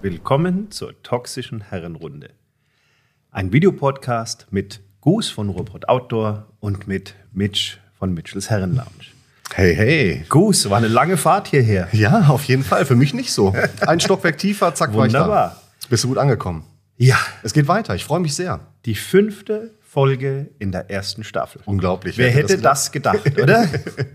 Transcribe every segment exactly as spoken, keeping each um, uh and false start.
Willkommen zur toxischen Herrenrunde. Ein Videopodcast mit Gus von Ruhrpott Outdoor und mit Mitch von Mitchells Herrenlounge. Hey, hey. Gus, war eine lange Fahrt hierher. Ja, auf jeden Fall. Für mich nicht so. Ein Stockwerk tiefer, zack, war ich da. Wunderbar. Bist du gut angekommen? Ja, Es geht weiter. Ich freue mich sehr. die fünfte Folge in der ersten Staffel. Unglaublich. Wer hätte das gedacht, oder?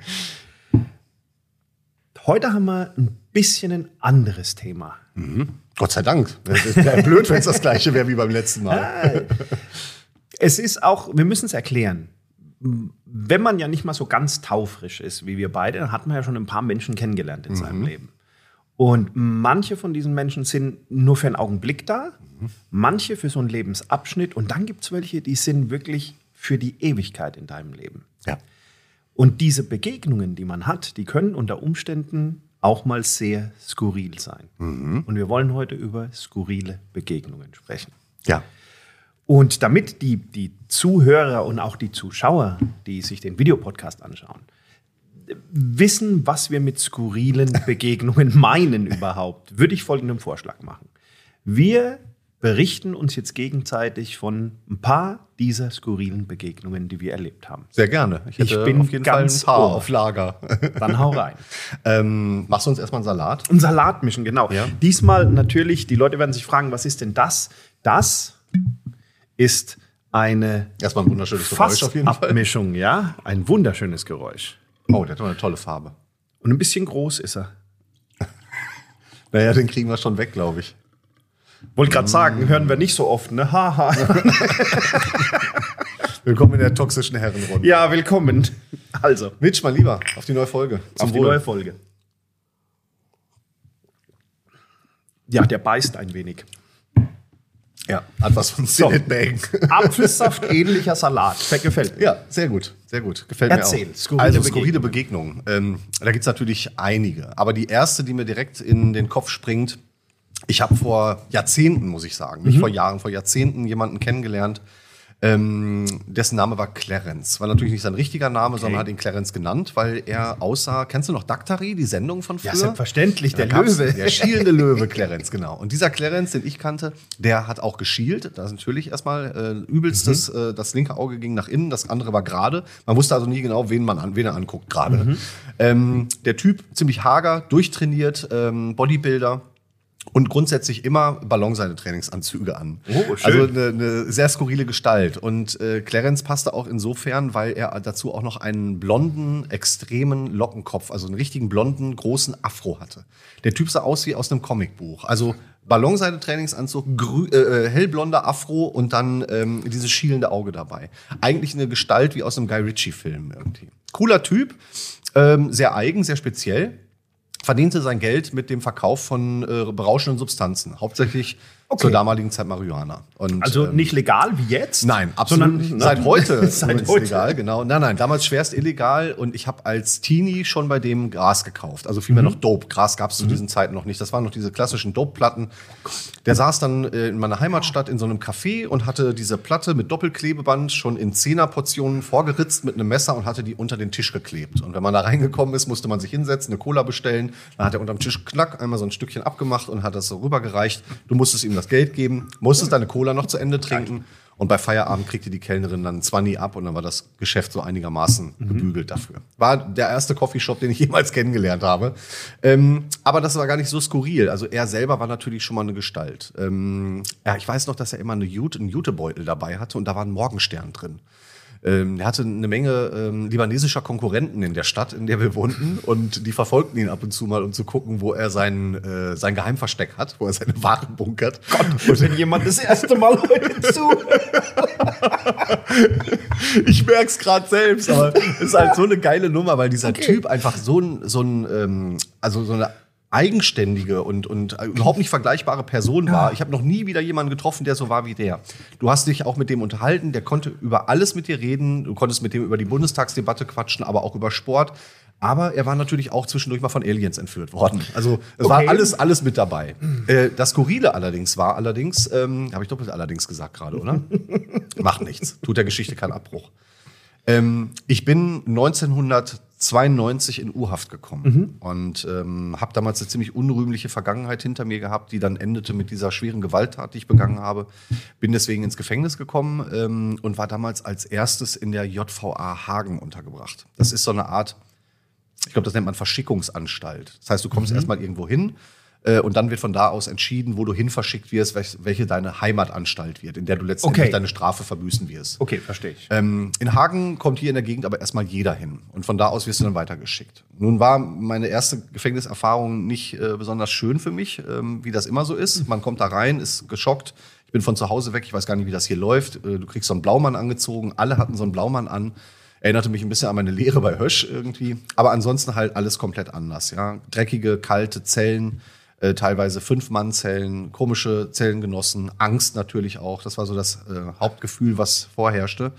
Heute haben wir ein bisschen ein anderes Thema. Mhm. Gott sei Dank. Es wäre blöd, wenn es das gleiche wäre wie beim letzten Mal. Es ist auch, wir müssen es erklären. Wenn man ja nicht mal so ganz taufrisch ist wie wir beide, dann hat man ja schon ein paar Menschen kennengelernt in mhm. seinem Leben. Und manche von diesen Menschen sind nur für einen Augenblick da, mhm. manche für so einen Lebensabschnitt und dann gibt es welche, die sind wirklich für die Ewigkeit in deinem Leben. Ja. Und diese Begegnungen, die man hat, die können unter Umständen auch mal sehr skurril sein. Mhm. Und wir wollen heute über skurrile Begegnungen sprechen. Ja. Und damit die, die Zuhörer und auch die Zuschauer, die sich den Videopodcast anschauen, wissen, was wir mit skurrilen Begegnungen meinen überhaupt, würde ich folgenden Vorschlag machen. Wir berichten uns jetzt gegenseitig von ein paar dieser skurrilen Begegnungen, die wir erlebt haben. Sehr gerne. Ich, hätte Ich bin auf jeden ganz Fall ein paar ohr. auf Lager. Dann hau rein. ähm, machst du uns erstmal einen Salat? Ein Salat mischen, genau. Ja. Diesmal natürlich, die Leute werden sich fragen, was ist denn das? Das ist eine Erstmal ein wunderschönes Geräusch auf jeden Fall. Fassabmischung, ja. Ein wunderschönes Geräusch. Oh, der hat doch eine tolle Farbe. Und ein bisschen groß ist er. Naja, den kriegen wir schon weg, glaube ich. Wollte gerade sagen, hören wir nicht so oft, ne? Haha. Willkommen in der toxischen Herrenrunde. Ja, willkommen. Also, Mitch, mein Lieber, auf die neue Folge. Zum auf die Wohl. neue Folge. Ja, der beißt ein wenig. Ja, hat was von So. Bang. Apfelsaft ähnlicher Salat. Gefällt mir. Ja, sehr gut, sehr gut. Gefällt Erzähl, mir auch. skurrile also skurrile Begegnungen. Ähm, da gibt es natürlich einige. Aber die erste, die mir direkt in den Kopf springt, ich habe vor Jahrzehnten, muss ich sagen, nicht Mhm. vor Jahren, vor Jahrzehnten jemanden kennengelernt, ähm, dessen Name war Clarence. War natürlich nicht sein richtiger Name, Okay. sondern hat ihn Clarence genannt, weil er aussah, kennst du noch Daktari, die Sendung von früher? Ja, selbstverständlich, der Da gab's Löwe. Der schielende Löwe, Clarence, genau. Und dieser Clarence, den ich kannte, der hat auch geschielt. Da ist natürlich erstmal äh, übelstes, Mhm. äh, das linke Auge ging nach innen, das andere war gerade. Man wusste also nie genau, wen man an, wen er anguckt gerade. Mhm. Ähm, der Typ, ziemlich hager, durchtrainiert, ähm, Bodybuilder. Und grundsätzlich immer Ballonseide-Trainingsanzüge an. Oh, schön. Also eine, eine sehr skurrile Gestalt. Und äh, Clarence passte auch insofern, weil er dazu auch noch einen blonden, extremen Lockenkopf, also einen richtigen blonden, großen Afro hatte. Der Typ sah aus wie aus einem Comicbuch. Also Ballonseide-Trainingsanzug, grü- äh, hellblonder Afro und dann ähm, dieses schielende Auge dabei. Eigentlich eine Gestalt wie aus einem Guy Ritchie-Film irgendwie. Cooler Typ, ähm, sehr eigen, sehr speziell. Verdiente sein Geld mit dem Verkauf von äh, berauschenden Substanzen, hauptsächlich Okay. zur damaligen Zeit Marihuana. Und, Also ähm, nicht legal wie jetzt? Nein, absolut sondern nicht. ne? Seit heute Seit ist heute. legal, genau. Nein, nein, damals schwerst illegal und ich habe als Teenie schon bei dem Gras gekauft. Also vielmehr Mhm. noch Dope. Gras gab es zu diesen Zeiten noch nicht. Das waren noch diese klassischen Dope-Platten. Der saß dann äh, in meiner Heimatstadt in so einem Café und hatte diese Platte mit Doppelklebeband schon in Zehnerportionen vorgeritzt mit einem Messer und hatte die unter den Tisch geklebt. Und wenn man da reingekommen ist, musste man sich hinsetzen, eine Cola bestellen. Dann hat er unterm Tisch knack einmal so ein Stückchen abgemacht und hat das so rübergereicht. Du musstest ihm das Geld geben, musstest deine Cola noch zu Ende trinken. Und bei Feierabend kriegte die Kellnerin dann ein Zwanni ab und dann war das Geschäft so einigermaßen gebügelt dafür. War der erste Coffeeshop, den ich jemals kennengelernt habe. Ähm, aber das war gar nicht so skurril. Also er selber war natürlich schon mal eine Gestalt. Ähm, ja, ich weiß noch, dass er immer eine Jute, einen Jutebeutel dabei hatte und da war ein Morgenstern drin. Ähm, er hatte eine Menge ähm, libanesischer Konkurrenten in der Stadt, in der wir wohnten. Und die verfolgten ihn ab und zu mal, um zu gucken, wo er sein, äh, sein Geheimversteck hat, wo er seine Waren bunkert. Gott, und wenn jemand das erste Mal heute zuhört. Ich merk's gerade selbst, aber es ist halt so eine geile Nummer, weil dieser Typ einfach so ein, so ein ähm, also so eine eigenständige und, und überhaupt nicht vergleichbare Person war. Ich habe noch nie wieder jemanden getroffen, der so war wie der. Du hast dich auch mit dem unterhalten, der konnte über alles mit dir reden, du konntest mit dem über die Bundestagsdebatte quatschen, aber auch über Sport. Aber er war natürlich auch zwischendurch mal von Aliens entführt worden. Also es Okay. war alles, alles mit dabei. Äh, das Skurrile allerdings war allerdings, ähm, habe ich doppelt allerdings gesagt gerade, oder? Macht nichts, tut der Geschichte keinen Abbruch. Ähm, ich bin neunzehnhundertzweiundneunzig zweiundneunzig in U-Haft gekommen mhm. und ähm, habe damals eine ziemlich unrühmliche Vergangenheit hinter mir gehabt, die dann endete mit dieser schweren Gewalttat, die ich begangen habe. Bin deswegen ins Gefängnis gekommen ähm, und war damals als erstes in der J V A Hagen untergebracht. Das ist so eine Art, ich glaube, das nennt man Verschickungsanstalt. Das heißt, du kommst mhm. erstmal irgendwo hin, äh, und dann wird von da aus entschieden, wo du hin verschickt wirst, welche, welche deine Heimatanstalt wird, in der du letztendlich okay. deine Strafe verbüßen wirst. Okay, verstehe ich. Ähm, in Hagen kommt hier in der Gegend aber erstmal jeder hin. Und von da aus wirst du dann weitergeschickt. Nun war meine erste Gefängniserfahrung nicht äh, besonders schön für mich, ähm, wie das immer so ist. Man kommt da rein, ist geschockt. Ich bin von zu Hause weg, ich weiß gar nicht, wie das hier läuft. Äh, du kriegst so einen Blaumann angezogen. Alle hatten so einen Blaumann an. Erinnerte mich ein bisschen an meine Lehre bei Hösch irgendwie. Aber ansonsten halt alles komplett anders. Ja? Dreckige, kalte Zellen. Äh, teilweise Fünf-Mann-Zellen, komische Zellengenossen, Angst natürlich auch. Das war so das äh, Hauptgefühl, was vorherrschte.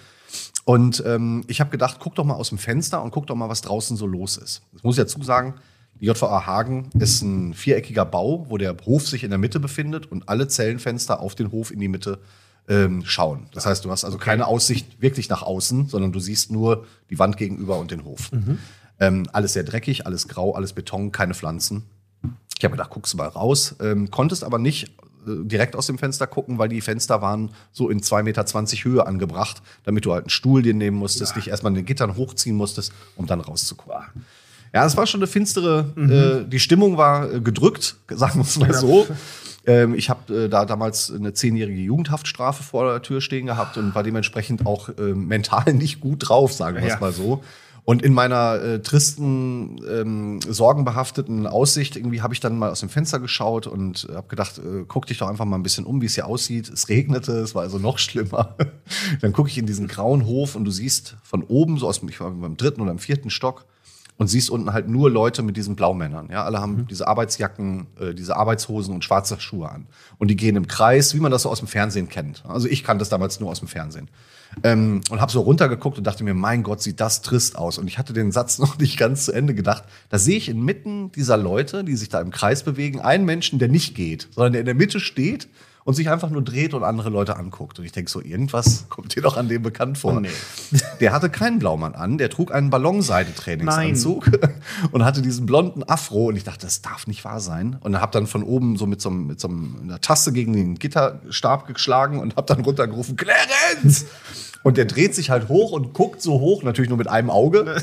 Und ähm, ich habe gedacht, guck doch mal aus dem Fenster und guck doch mal, was draußen so los ist. Das muss ich dazu sagen, die J V A Hagen ist ein viereckiger Bau, wo der Hof sich in der Mitte befindet und alle Zellenfenster auf den Hof in die Mitte ähm, schauen. Das heißt, du hast also okay. keine Aussicht wirklich nach außen, sondern du siehst nur die Wand gegenüber und den Hof. Mhm. Ähm, alles sehr dreckig, alles grau, alles Beton, keine Pflanzen. Ich habe gedacht, guckst du mal raus, ähm, konntest aber nicht äh, direkt aus dem Fenster gucken, weil die Fenster waren so in zwei Meter zwanzig Höhe angebracht, damit du halt einen Stuhl dir nehmen musstest, ja. dich erstmal in den Gittern hochziehen musstest, um dann rauszugucken. Ja, es war schon eine finstere, mhm. äh, die Stimmung war äh, gedrückt, sagen wir es mal so. Ähm, ich habe äh, da damals eine zehnjährige Jugendhaftstrafe vor der Tür stehen gehabt und war dementsprechend auch äh, mental nicht gut drauf, sagen wir es ja. mal so. Und in meiner äh, tristen, ähm, sorgenbehafteten Aussicht irgendwie habe ich dann mal aus dem Fenster geschaut und habe gedacht, äh, guck dich doch einfach mal ein bisschen um, wie es hier aussieht. Es regnete, es war also noch schlimmer. Dann gucke ich in diesen grauen Hof und du siehst von oben, so aus dem, ich war beim dritten oder im vierten Stock, und siehst unten halt nur Leute mit diesen Blaumännern. Ja, alle haben mhm. diese Arbeitsjacken, äh, diese Arbeitshosen und schwarze Schuhe an. Und die gehen im Kreis, wie man das so aus dem Fernsehen kennt. Also ich kannte das damals nur aus dem Fernsehen. Ähm, und habe so runtergeguckt und dachte mir, mein Gott, sieht das trist aus. Und ich hatte den Satz noch nicht ganz zu Ende gedacht. Da sehe ich inmitten dieser Leute, die sich da im Kreis bewegen, einen Menschen, der nicht geht, sondern der in der Mitte steht und sich einfach nur dreht und andere Leute anguckt. Und ich denke so, irgendwas kommt dir doch an dem bekannt vor. Oh, nee. Der hatte keinen Blaumann an, der trug einen Ballonseidetrainingsanzug und hatte diesen blonden Afro. Und ich dachte, das darf nicht wahr sein. Und habe dann von oben so mit so, einem, mit so einer Taste gegen den Gitterstab geschlagen und habe dann runtergerufen, Clarence! Und der dreht sich halt hoch und guckt so hoch, natürlich nur mit einem Auge.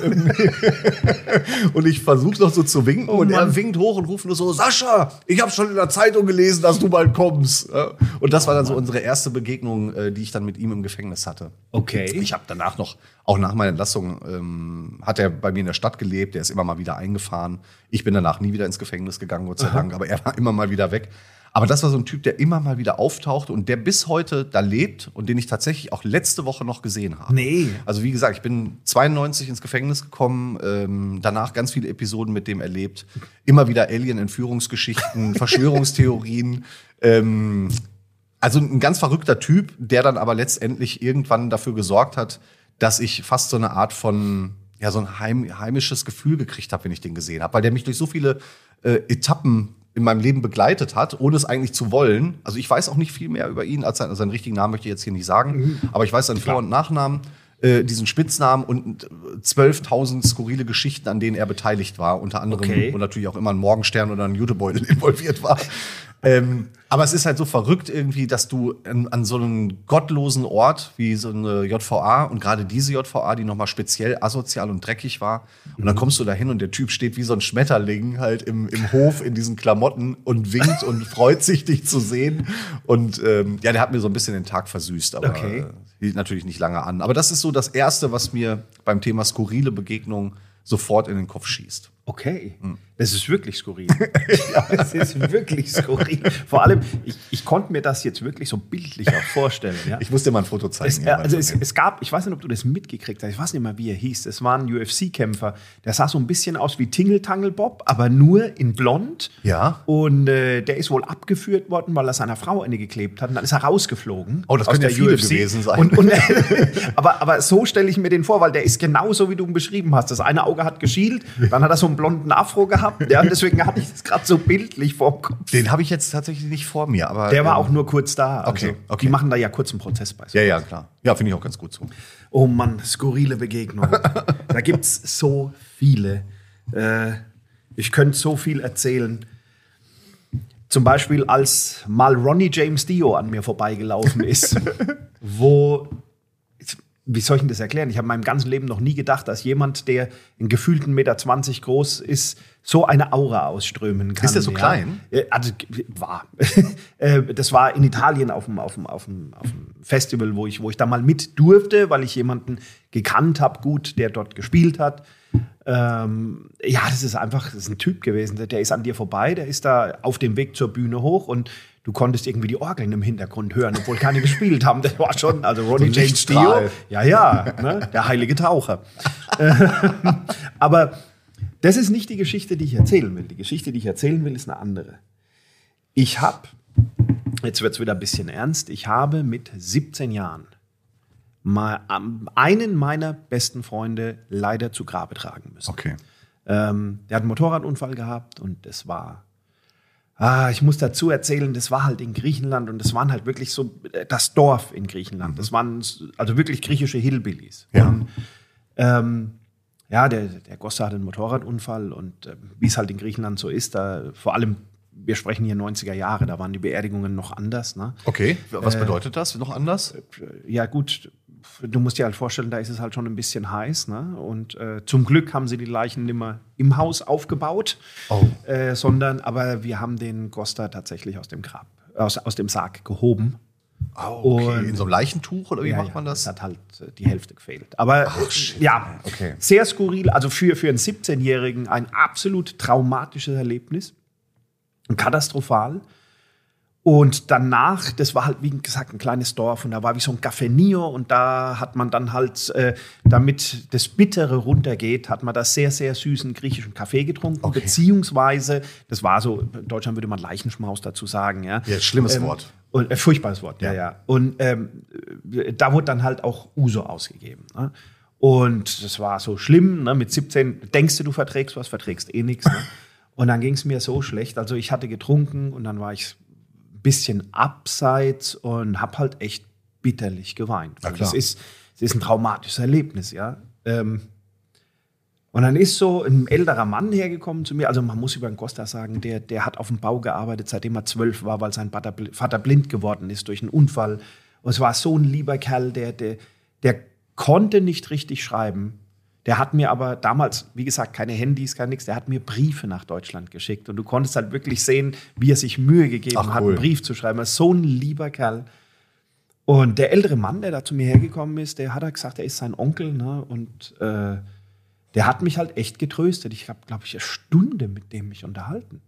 Und ich versuche noch so zu winken oh, und er winkt hoch und ruft nur so, Sascha, ich habe schon in der Zeitung gelesen, dass du bald kommst. Und das war dann so unsere erste Begegnung, die ich dann mit ihm im Gefängnis hatte. Okay. Ich habe danach noch, auch nach meiner Entlassung, ähm, hat er bei mir in der Stadt gelebt, der ist immer mal wieder eingefahren. Ich bin danach nie wieder ins Gefängnis gegangen, Gott sei Dank, aber er war immer mal wieder weg. Aber das war so ein Typ, der immer mal wieder auftauchte und der bis heute da lebt und den ich tatsächlich auch letzte Woche noch gesehen habe. Nee. Also wie gesagt, ich bin zweiundneunzig ins Gefängnis gekommen, ähm, danach ganz viele Episoden mit dem erlebt. Immer wieder Alien-Entführungsgeschichten, Verschwörungstheorien. Ähm, also ein ganz verrückter Typ, der dann aber letztendlich irgendwann dafür gesorgt hat, dass ich fast so eine Art von, ja, so ein heim, heimisches Gefühl gekriegt habe, wenn ich den gesehen habe. Weil der mich durch so viele äh, Etappen in meinem Leben begleitet hat, ohne es eigentlich zu wollen. Also ich weiß auch nicht viel mehr über ihn, als seinen, seinen richtigen Namen möchte ich jetzt hier nicht sagen, mhm. aber ich weiß seinen Vor- und Nachnamen, äh, diesen Spitznamen und zwölftausend skurrile Geschichten, an denen er beteiligt war, unter anderem okay. und natürlich auch immer ein Morgenstern oder ein Jutebeutel involviert war. ähm, aber es ist halt so verrückt irgendwie, dass du an, an so einem gottlosen Ort wie so eine J V A und gerade diese J V A, die nochmal speziell asozial und dreckig war, und dann kommst du da hin und der Typ steht wie so ein Schmetterling halt im, im Hof in diesen Klamotten und winkt und freut sich, dich zu sehen. Und ähm, ja, der hat mir so ein bisschen den Tag versüßt, aber okay. äh, hielt natürlich nicht lange an. Aber das ist so das Erste, was mir beim Thema skurrile Begegnung sofort in den Kopf schießt. Okay, hm. Das ist wirklich skurril. Ja, es ist wirklich skurril. Vor allem, ich, ich konnte mir das jetzt wirklich so bildlich auch vorstellen. Ja? Ich muss dir mal ein Foto zeigen. Es, ja, also es, es gab, ich weiß nicht, ob du das mitgekriegt hast, ich weiß nicht mal, wie er hieß. Es war ein U F C-Kämpfer, der sah so ein bisschen aus wie Tingle Tangle Bob, aber nur in blond. Ja. Und äh, der ist wohl abgeführt worden, weil er seiner Frau eine geklebt hat. Und dann ist er rausgeflogen. Oh, das könnte ja viele gewesen sein. Und, und, aber, aber so stelle ich mir den vor, weil der ist genauso, wie du ihn beschrieben hast. Das eine Auge hat geschielt, dann hat er so einen blonden Afro gehabt. Ja, und deswegen hatte ich das gerade so bildlich vorm Kopf. Den habe ich jetzt tatsächlich nicht vor mir. Aber, Der war ähm, auch nur kurz da. Also, okay, okay. Die machen da ja kurz einen Prozess bei. Ja, ja, klar. Ja, finde ich auch ganz gut so. Oh Mann, skurrile Begegnungen. Da gibt es so viele. Äh, ich könnte so viel erzählen. Zum Beispiel, als mal Ronnie James Dio an mir vorbeigelaufen ist, wo, wie soll ich denn das erklären? Ich habe in meinem ganzen Leben noch nie gedacht, dass jemand, der in gefühlten eins Komma zwanzig Meter groß ist, so eine Aura ausströmen kann. Ist der so ja. klein? Also, war. Das war in Italien auf dem, auf dem, auf dem, auf dem Festival, wo ich, wo ich da mal mit durfte, weil ich jemanden gekannt habe, gut, der dort gespielt hat. Ähm, ja, das ist einfach, das ist ein Typ gewesen, der ist an dir vorbei, der ist da auf dem Weg zur Bühne hoch und du konntest irgendwie die Orgeln im Hintergrund hören, obwohl keine gespielt haben. Das war schon, also Ronnie So James Dio, Lichtstrahl. ja, ja, ne, der heilige Taucher. Aber das ist nicht die Geschichte, die ich erzählen will. Die Geschichte, die ich erzählen will, ist eine andere. Ich habe, jetzt wird es wieder ein bisschen ernst, ich habe mit siebzehn Jahren mal einen meiner besten Freunde leider zu Grabe tragen müssen. Okay. Ähm, der hat einen Motorradunfall gehabt und das war, ah, ich muss dazu erzählen, das war halt in Griechenland und das waren halt wirklich so das Dorf in Griechenland. Das waren also wirklich griechische Hillbillies. Ja. Und, ähm, ja, der, der Gossa hatte einen Motorradunfall und äh, wie es halt in Griechenland so ist, da vor allem, wir sprechen hier neunziger Jahre, da waren die Beerdigungen noch anders. Ne? Okay, was bedeutet das? Noch anders? Ja gut, du musst dir halt vorstellen, da ist es halt schon ein bisschen heiß. Ne? Und äh, zum Glück haben sie die Leichen nicht mehr im Haus aufgebaut, Oh. äh, sondern aber wir haben den Gosta tatsächlich aus dem Grab, aus, aus dem Sarg gehoben. Oh, okay. Und- In so einem Leichentuch oder wie Ja, macht ja, man das? Es hat halt äh, die Hälfte gefehlt. Aber Ach, shit. ja, Okay. sehr skurril. Also für, für einen siebzehnjährigen ein absolut traumatisches Erlebnis. Katastrophal. Und danach, das war halt, wie gesagt, ein kleines Dorf und da war wie so ein Café Nio und da hat man dann halt, äh, damit das Bittere runtergeht, hat man da sehr, sehr süßen griechischen Kaffee getrunken, Okay. beziehungsweise, das war so, in Deutschland würde man Leichenschmaus dazu sagen, ja. Ja, schlimmes Ähm, Wort. Und, äh, furchtbares Wort, ja, Ja. ja. Und ähm, äh, da wurde dann halt auch Uso ausgegeben. Ne? Und das war so schlimm, ne? Mit siebzehn denkst du, du verträgst was, verträgst eh nichts. Ne? Und dann ging es mir so schlecht. Also ich hatte getrunken und dann war ich ein bisschen abseits und habe halt echt bitterlich geweint. Na Weil klar. Das ist, das ist ein traumatisches Erlebnis, ja. Ähm, und dann ist so ein älterer Mann hergekommen zu mir. Also man muss über den Costa sagen, der, der hat auf dem Bau gearbeitet, seitdem er zwölf war, weil sein Vater bl- Vater blind geworden ist durch einen Unfall. Und es war so ein lieber Kerl, der, der, der konnte nicht richtig schreiben. Der hat mir aber damals, wie gesagt, keine Handys, kein nix, der hat mir Briefe nach Deutschland geschickt. Und du konntest halt wirklich sehen, wie er sich Mühe gegeben Ach, hat, cool. einen Brief zu schreiben. Er ist so ein lieber Kerl. Und der ältere Mann, der da zu mir hergekommen ist, der hat halt gesagt, er ist sein Onkel. Ne? Und äh, der hat mich halt echt getröstet. Ich habe, glaube ich, eine Stunde mit dem mich unterhalten.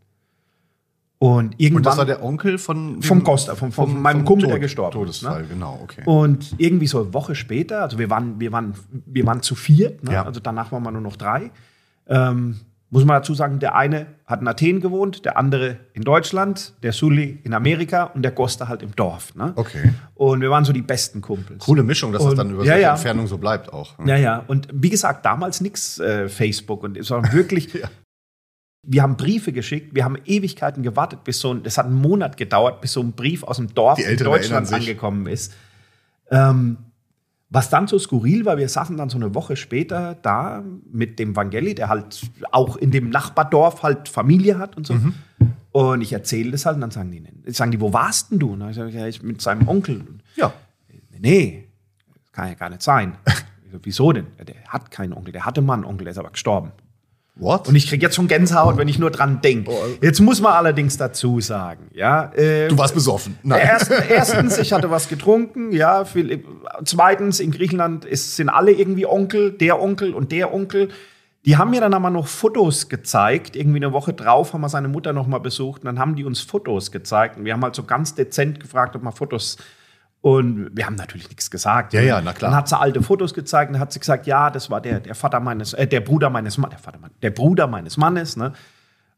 Und irgendwann Und das war der Onkel von vom Costa, vom, von meinem Kumpel, der gestorben ist. Todesfall, Ne? genau, okay. Und irgendwie so eine Woche später, also wir waren, wir waren, wir waren zu viert, ne? Ja. Also danach waren wir nur noch drei. Ähm, muss man dazu sagen, der eine hat in Athen gewohnt, der andere in Deutschland, der Sully in Amerika und der Costa halt im Dorf. Ne? Okay. Und wir waren so die besten Kumpels. Coole Mischung, dass das Und- dann über ja, solche ja. Entfernung so bleibt auch. Ja, ja. Und wie gesagt, damals nix äh, Facebook und sondern wirklich. Ja. Wir haben Briefe geschickt, wir haben Ewigkeiten gewartet, bis so ein, das hat einen Monat gedauert, bis so ein Brief aus dem Dorf Die in Älteren Deutschland erinnern sich. angekommen ist. Ähm, was dann so skurril war, wir saßen dann so eine Woche später da mit dem Vangeli, der halt auch in dem Nachbardorf halt Familie hat und so. Mhm. Und ich erzähle das halt und dann sagen die, sagen die, wo warst denn du? Und dann sage ich, ja, ich mit seinem Onkel. Ja. Nee, das kann ja gar nicht sein. Ich so, wieso denn? Ja, der hat keinen Onkel, der hatte mal einen Onkel, der ist aber gestorben. What? Und ich kriege jetzt schon Gänsehaut, wenn ich nur dran denke. Jetzt muss man allerdings dazu sagen, ja. Äh, Du warst besoffen. Nein. Erst, erstens, ich hatte was getrunken, ja. Viel, zweitens, in Griechenland ist, sind alle irgendwie Onkel, der Onkel und der Onkel. Die haben mir dann aber noch Fotos gezeigt. Irgendwie eine Woche drauf haben wir seine Mutter noch mal besucht. Und dann haben die uns Fotos gezeigt. Und wir haben halt so ganz dezent gefragt, ob wir Fotos. Und wir haben natürlich nichts gesagt. Ja, ja, na klar. Dann hat sie alte Fotos gezeigt und dann hat sie gesagt, ja, das war der, der Vater meines, äh, der Bruder meines Mannes, der Vater, mein- der Bruder meines Mannes, ne?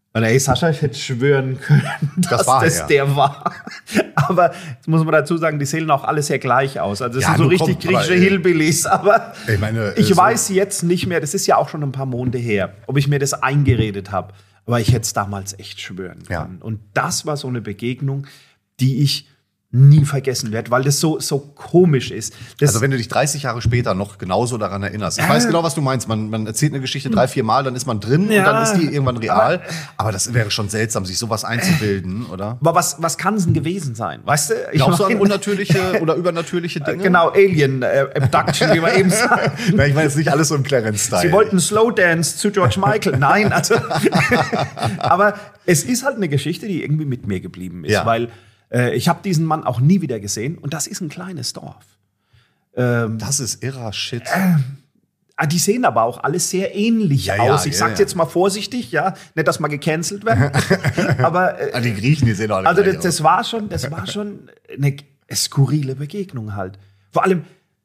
Und ey, Sascha, ich hätte schwören können, dass das, war das er. der war. Aber jetzt muss man dazu sagen, die sehen auch alle sehr gleich aus. Also es Ja, sind so nun richtig komm, griechische aber, ey. Hillbillies. Aber Ich meine, ich äh, so- weiß jetzt nicht mehr, das ist ja auch schon ein paar Monate her, ob ich mir das eingeredet habe. Aber ich hätte es damals echt schwören Ja. können. Und das war so eine Begegnung, die ich nie vergessen werde, weil das so, so komisch ist. Das, Also wenn du dich dreißig Jahre später noch genauso daran erinnerst. Ich weiß genau, was du meinst. Man, man erzählt eine Geschichte drei, vier Mal, dann ist man drin Ja. und dann ist die irgendwann real. Aber das wäre schon seltsam, sich sowas einzubilden, oder? aber was, was kann es denn gewesen sein? Weißt du? Ich Glaubst du an mein- unnatürliche oder übernatürliche Dinge? Genau, Alien äh, Abduction, wie man eben sagt. Na, ich meine jetzt nicht alles so im Clarence-Style. Sie wollten Slowdance zu George Michael. Nein, also. Aber es ist halt eine Geschichte, die irgendwie mit mir geblieben ist, Ja. weil äh, ich habe diesen Mann auch nie wieder gesehen und das ist ein kleines Dorf. Ähm, Das ist irrer Shit. ah, die sehen aber auch alles sehr ähnlich Ja, ja, aus. Ich ja, sag's ja. jetzt mal vorsichtig, ja, nicht, dass man gecancelt wird. aber äh, Ah, die Griechen, die sehen doch alle also gleich das, das war schon, das war schon eine skurrile Begegnung halt. Vor allem,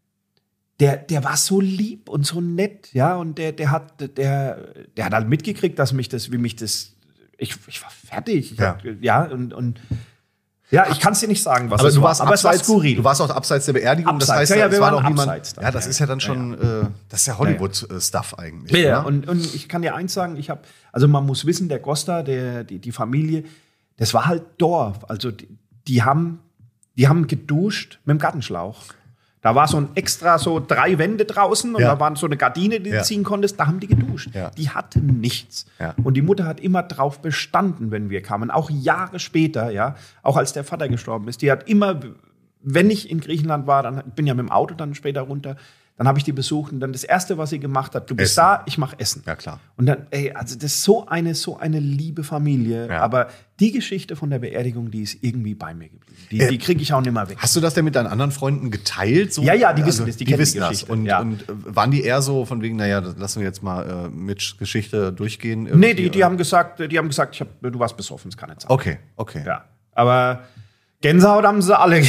der, der war so lieb und so nett, ja, und der, der hat, der, der hat halt mitgekriegt, dass mich das, wie mich das, ich, ich war fertig, ich Ja. hab, ja, und, und ja, ich kann es dir nicht sagen, was Aber es du war, warst aber es war abseits, skurril. du warst auch abseits der Beerdigung. Das Abseits, heißt, ja, ja, es wir war waren doch niemand. abseits dann. Ja, das Ja, ist ja dann ja, schon, Äh, das ist ja Hollywood-Stuff eigentlich. Ja, ja. oder? Und, und ich kann dir eins sagen, ich habe, also man muss wissen, der Costa, der, die, die Familie, das war halt Dorf. Also die, die haben, die haben geduscht mit dem Gartenschlauch. Da war so ein extra, so drei Wände draußen und Ja. da waren so eine Gardine, die Ja. du ziehen konntest, da haben die geduscht. Ja. Die hatten nichts. Ja. Und die Mutter hat immer drauf bestanden, wenn wir kamen, auch Jahre später, ja, auch als der Vater gestorben ist. Die hat immer, wenn ich in Griechenland war, dann ich bin ja mit dem Auto dann später runter, dann habe ich die besucht und dann das Erste, was sie gemacht hat, du bist Essen. da, ich mache Essen. Ja, klar. Und dann, ey, also das ist so eine, so eine liebe Familie. Ja. Aber die Geschichte von der Beerdigung, die ist irgendwie bei mir geblieben. Die, Äh, die kriege ich auch nicht mehr weg. Hast du das denn mit deinen anderen Freunden geteilt? So? Ja, ja, die wissen das, die die kennen die wissen das. Geschichte, Und, ja. und äh, waren die eher so von wegen, naja, das lassen wir jetzt mal äh, mit Geschichte durchgehen? Nee, irgendwie, die, die oder? haben gesagt, die haben gesagt, ich hab, du warst besoffen, das kann nicht sein. Okay, okay. Ja. Aber Gänsehaut haben sie alle.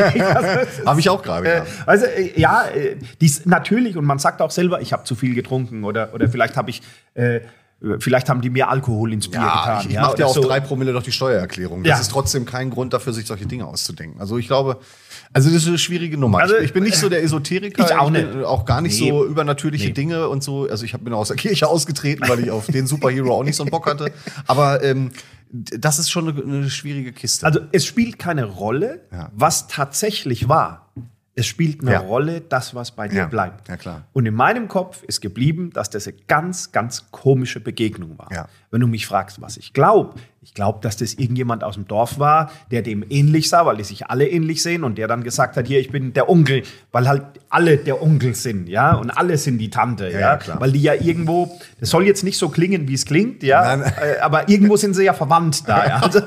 Habe ich auch gerade Äh, gehabt. also, äh, ja, äh, dies, natürlich, und man sagt auch selber, ich habe zu viel getrunken oder, oder vielleicht habe ich, äh, vielleicht haben die mir Alkohol ins Bier Ja, getan. ich, ich ja, mache oder ja auf so. drei Promille doch die Steuererklärung. Das Ja. ist trotzdem kein Grund dafür, sich solche Dinge auszudenken. Also ich glaube, also das ist eine schwierige Nummer. Also, ich, ich bin nicht so der Esoteriker. ich auch bin nicht. auch gar nicht Nee. so übernatürliche Nee. Dinge und so. Also ich hab, bin aus der Kirche ausgetreten, weil ich auf den Superhero auch nicht so einen Bock hatte. Aber ähm, das ist schon eine, eine schwierige Kiste. Also es spielt keine Rolle, Ja. was tatsächlich war. Es spielt eine Ja. Rolle, das, was bei dir Ja. bleibt. Ja, klar. Und in meinem Kopf ist geblieben, dass das eine ganz, ganz komische Begegnung war. Ja. Wenn du mich fragst, was ich glaube, ich glaube, dass das irgendjemand aus dem Dorf war, der dem ähnlich sah, weil die sich alle ähnlich sehen und der dann gesagt hat, hier, ich bin der Onkel, weil halt alle der Onkel sind, ja, und alle sind die Tante, ja, ja, klar. weil die ja irgendwo, das soll jetzt nicht so klingen, wie es klingt, ja, Nein. äh, aber irgendwo sind sie ja verwandt da, ja. Also,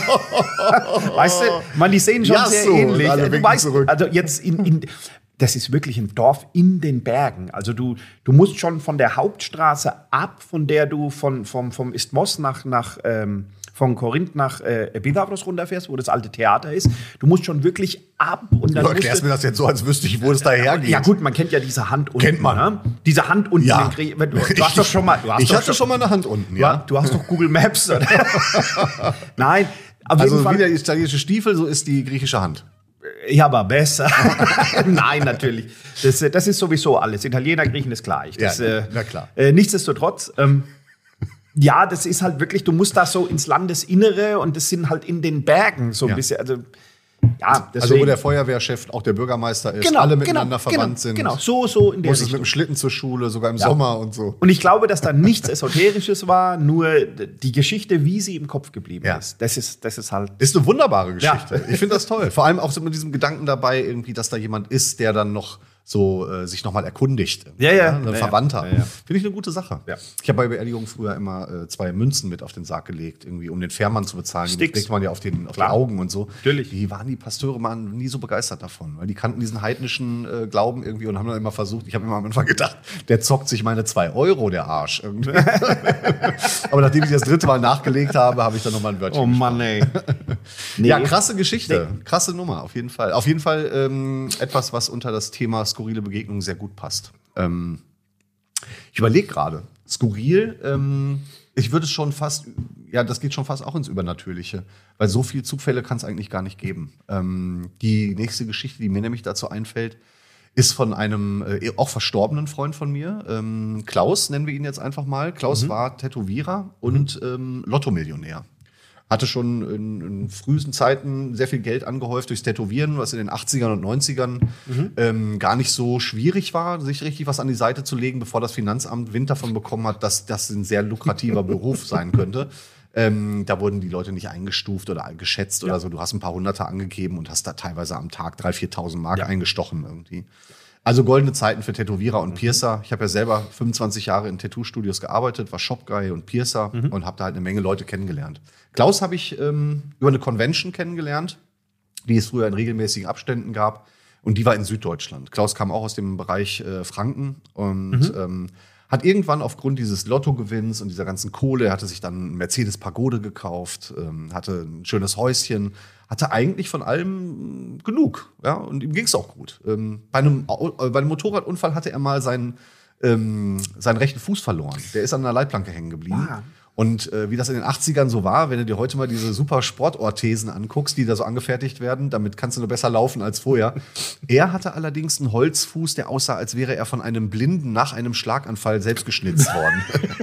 weißt du, man, die sehen schon Ja, sehr so, ähnlich. alle Du winken weißt, zurück. also jetzt in, in das ist wirklich ein Dorf in den Bergen. Also du, du musst schon von der Hauptstraße ab, von der du von, vom, vom Isthmos nach, nach ähm, von Korinth nach äh, Epidavros runterfährst, wo das alte Theater ist. Du musst schon wirklich ab und dann du musst erklärst du, mir das jetzt so, als wüsste ich, wo es dahergeht. ja gut, man kennt ja diese Hand unten. Kennt man. Ne? Diese Hand unten. Ja. in Grie- Du, du hast doch schon mal. Du hast Ich doch hatte schon mal eine Hand unten, Du, ja. du hast doch Google Maps, oder? Nein, auf jeden Also Fall. wie der italienische Stiefel, so ist die griechische Hand. Ja, aber besser. Nein, natürlich. Das, äh, das ist sowieso alles. Italiener, Griechen ist gleich. Das, Ja, äh, na klar. Äh, nichtsdestotrotz, ähm, ja, das ist halt wirklich, du musst da so ins Landesinnere und das sind halt in den Bergen so ein Ja. bisschen. Also, ja, deswegen, Also wo der Feuerwehrchef auch der Bürgermeister ist, genau, alle miteinander genau, verwandt genau, sind. Genau, so, so in der Muss es mit Richtung. dem Schlitten zur Schule, sogar im Sommer und so. Und ich glaube, dass da nichts Esoterisches war, nur die Geschichte, wie sie im Kopf geblieben Ja. ist. Das ist, das ist halt. Ist eine wunderbare Geschichte. Ja. Ich finde das toll. Vor allem auch so mit diesem Gedanken dabei, irgendwie, dass da jemand ist, der dann noch so äh, sich nochmal erkundigt. Ja, ja. Ein Ja, ja. Verwandter. Ja, ja. Finde ich eine gute Sache. Ja. Ich habe bei Beerdigungen früher immer äh, zwei Münzen mit auf den Sarg gelegt, irgendwie, um den Fährmann zu bezahlen. Die Sticks. legt man ja auf, den, auf die Klar. Augen und so. Natürlich. Die waren die Pasteure waren nie so begeistert davon, weil die kannten diesen heidnischen äh, Glauben irgendwie und haben dann immer versucht, ich habe immer am Anfang gedacht, der zockt sich meine zwei Euro, der Arsch. Irgendwie. Aber nachdem ich das dritte Mal nachgelegt habe, habe ich dann nochmal ein Wörtchen Oh Mann, ey. Nee. ja, krasse Geschichte. Krasse Nummer, auf jeden Fall. Auf jeden Fall ähm, etwas, was unter das Thema skurrile Begegnungen sehr gut passt. Ähm, ich überlege gerade, skurril, ähm, ich würde es schon fast ja, das geht schon fast auch ins Übernatürliche. Weil so viele Zufälle kann es eigentlich gar nicht geben. Ähm, die nächste Geschichte, die mir nämlich dazu einfällt, ist von einem äh, auch verstorbenen Freund von mir. Ähm, Klaus, nennen wir ihn jetzt einfach mal. Klaus mhm. war Tätowierer und ähm, Lottomillionär. Hatte schon in, in frühesten Zeiten sehr viel Geld angehäuft durchs Tätowieren, was in den achtzigern und neunzigern mhm. ähm, gar nicht so schwierig war, sich richtig was an die Seite zu legen, bevor das Finanzamt Wind davon bekommen hat, dass das ein sehr lukrativer Beruf sein könnte. Ähm, da wurden die Leute nicht eingestuft oder geschätzt ja. oder so. Du hast ein paar Hunderte angegeben und hast da teilweise am Tag dreitausend, viertausend Mark ja. eingestochen irgendwie. Also goldene Zeiten für Tätowierer und mhm. Piercer. Ich habe ja selber fünfundzwanzig Jahre in Tattoo-Studios gearbeitet, war Shopguy und Piercer mhm. und habe da halt eine Menge Leute kennengelernt. Klaus habe ich ähm, über eine Convention kennengelernt, die es früher in regelmäßigen Abständen gab. Und die war in Süddeutschland. Klaus kam auch aus dem Bereich äh, Franken und mhm. ähm, hat irgendwann aufgrund dieses Lottogewinns und dieser ganzen Kohle, er hatte sich dann einen Mercedes Pagode gekauft, ähm, hatte ein schönes Häuschen, hatte eigentlich von allem genug. Ja? Und ihm ging es auch gut. Ähm, bei, einem, äh, bei einem Motorradunfall hatte er mal seinen, ähm, seinen rechten Fuß verloren. Der ist an einer Leitplanke hängen geblieben. Ah. Und äh, wie das in den achtzigern so war, wenn du dir heute mal diese super Sportorthesen anguckst, die da so angefertigt werden, damit kannst du nur besser laufen als vorher. Er hatte allerdings einen Holzfuß, der aussah, als wäre er von einem Blinden nach einem Schlaganfall selbst geschnitzt worden.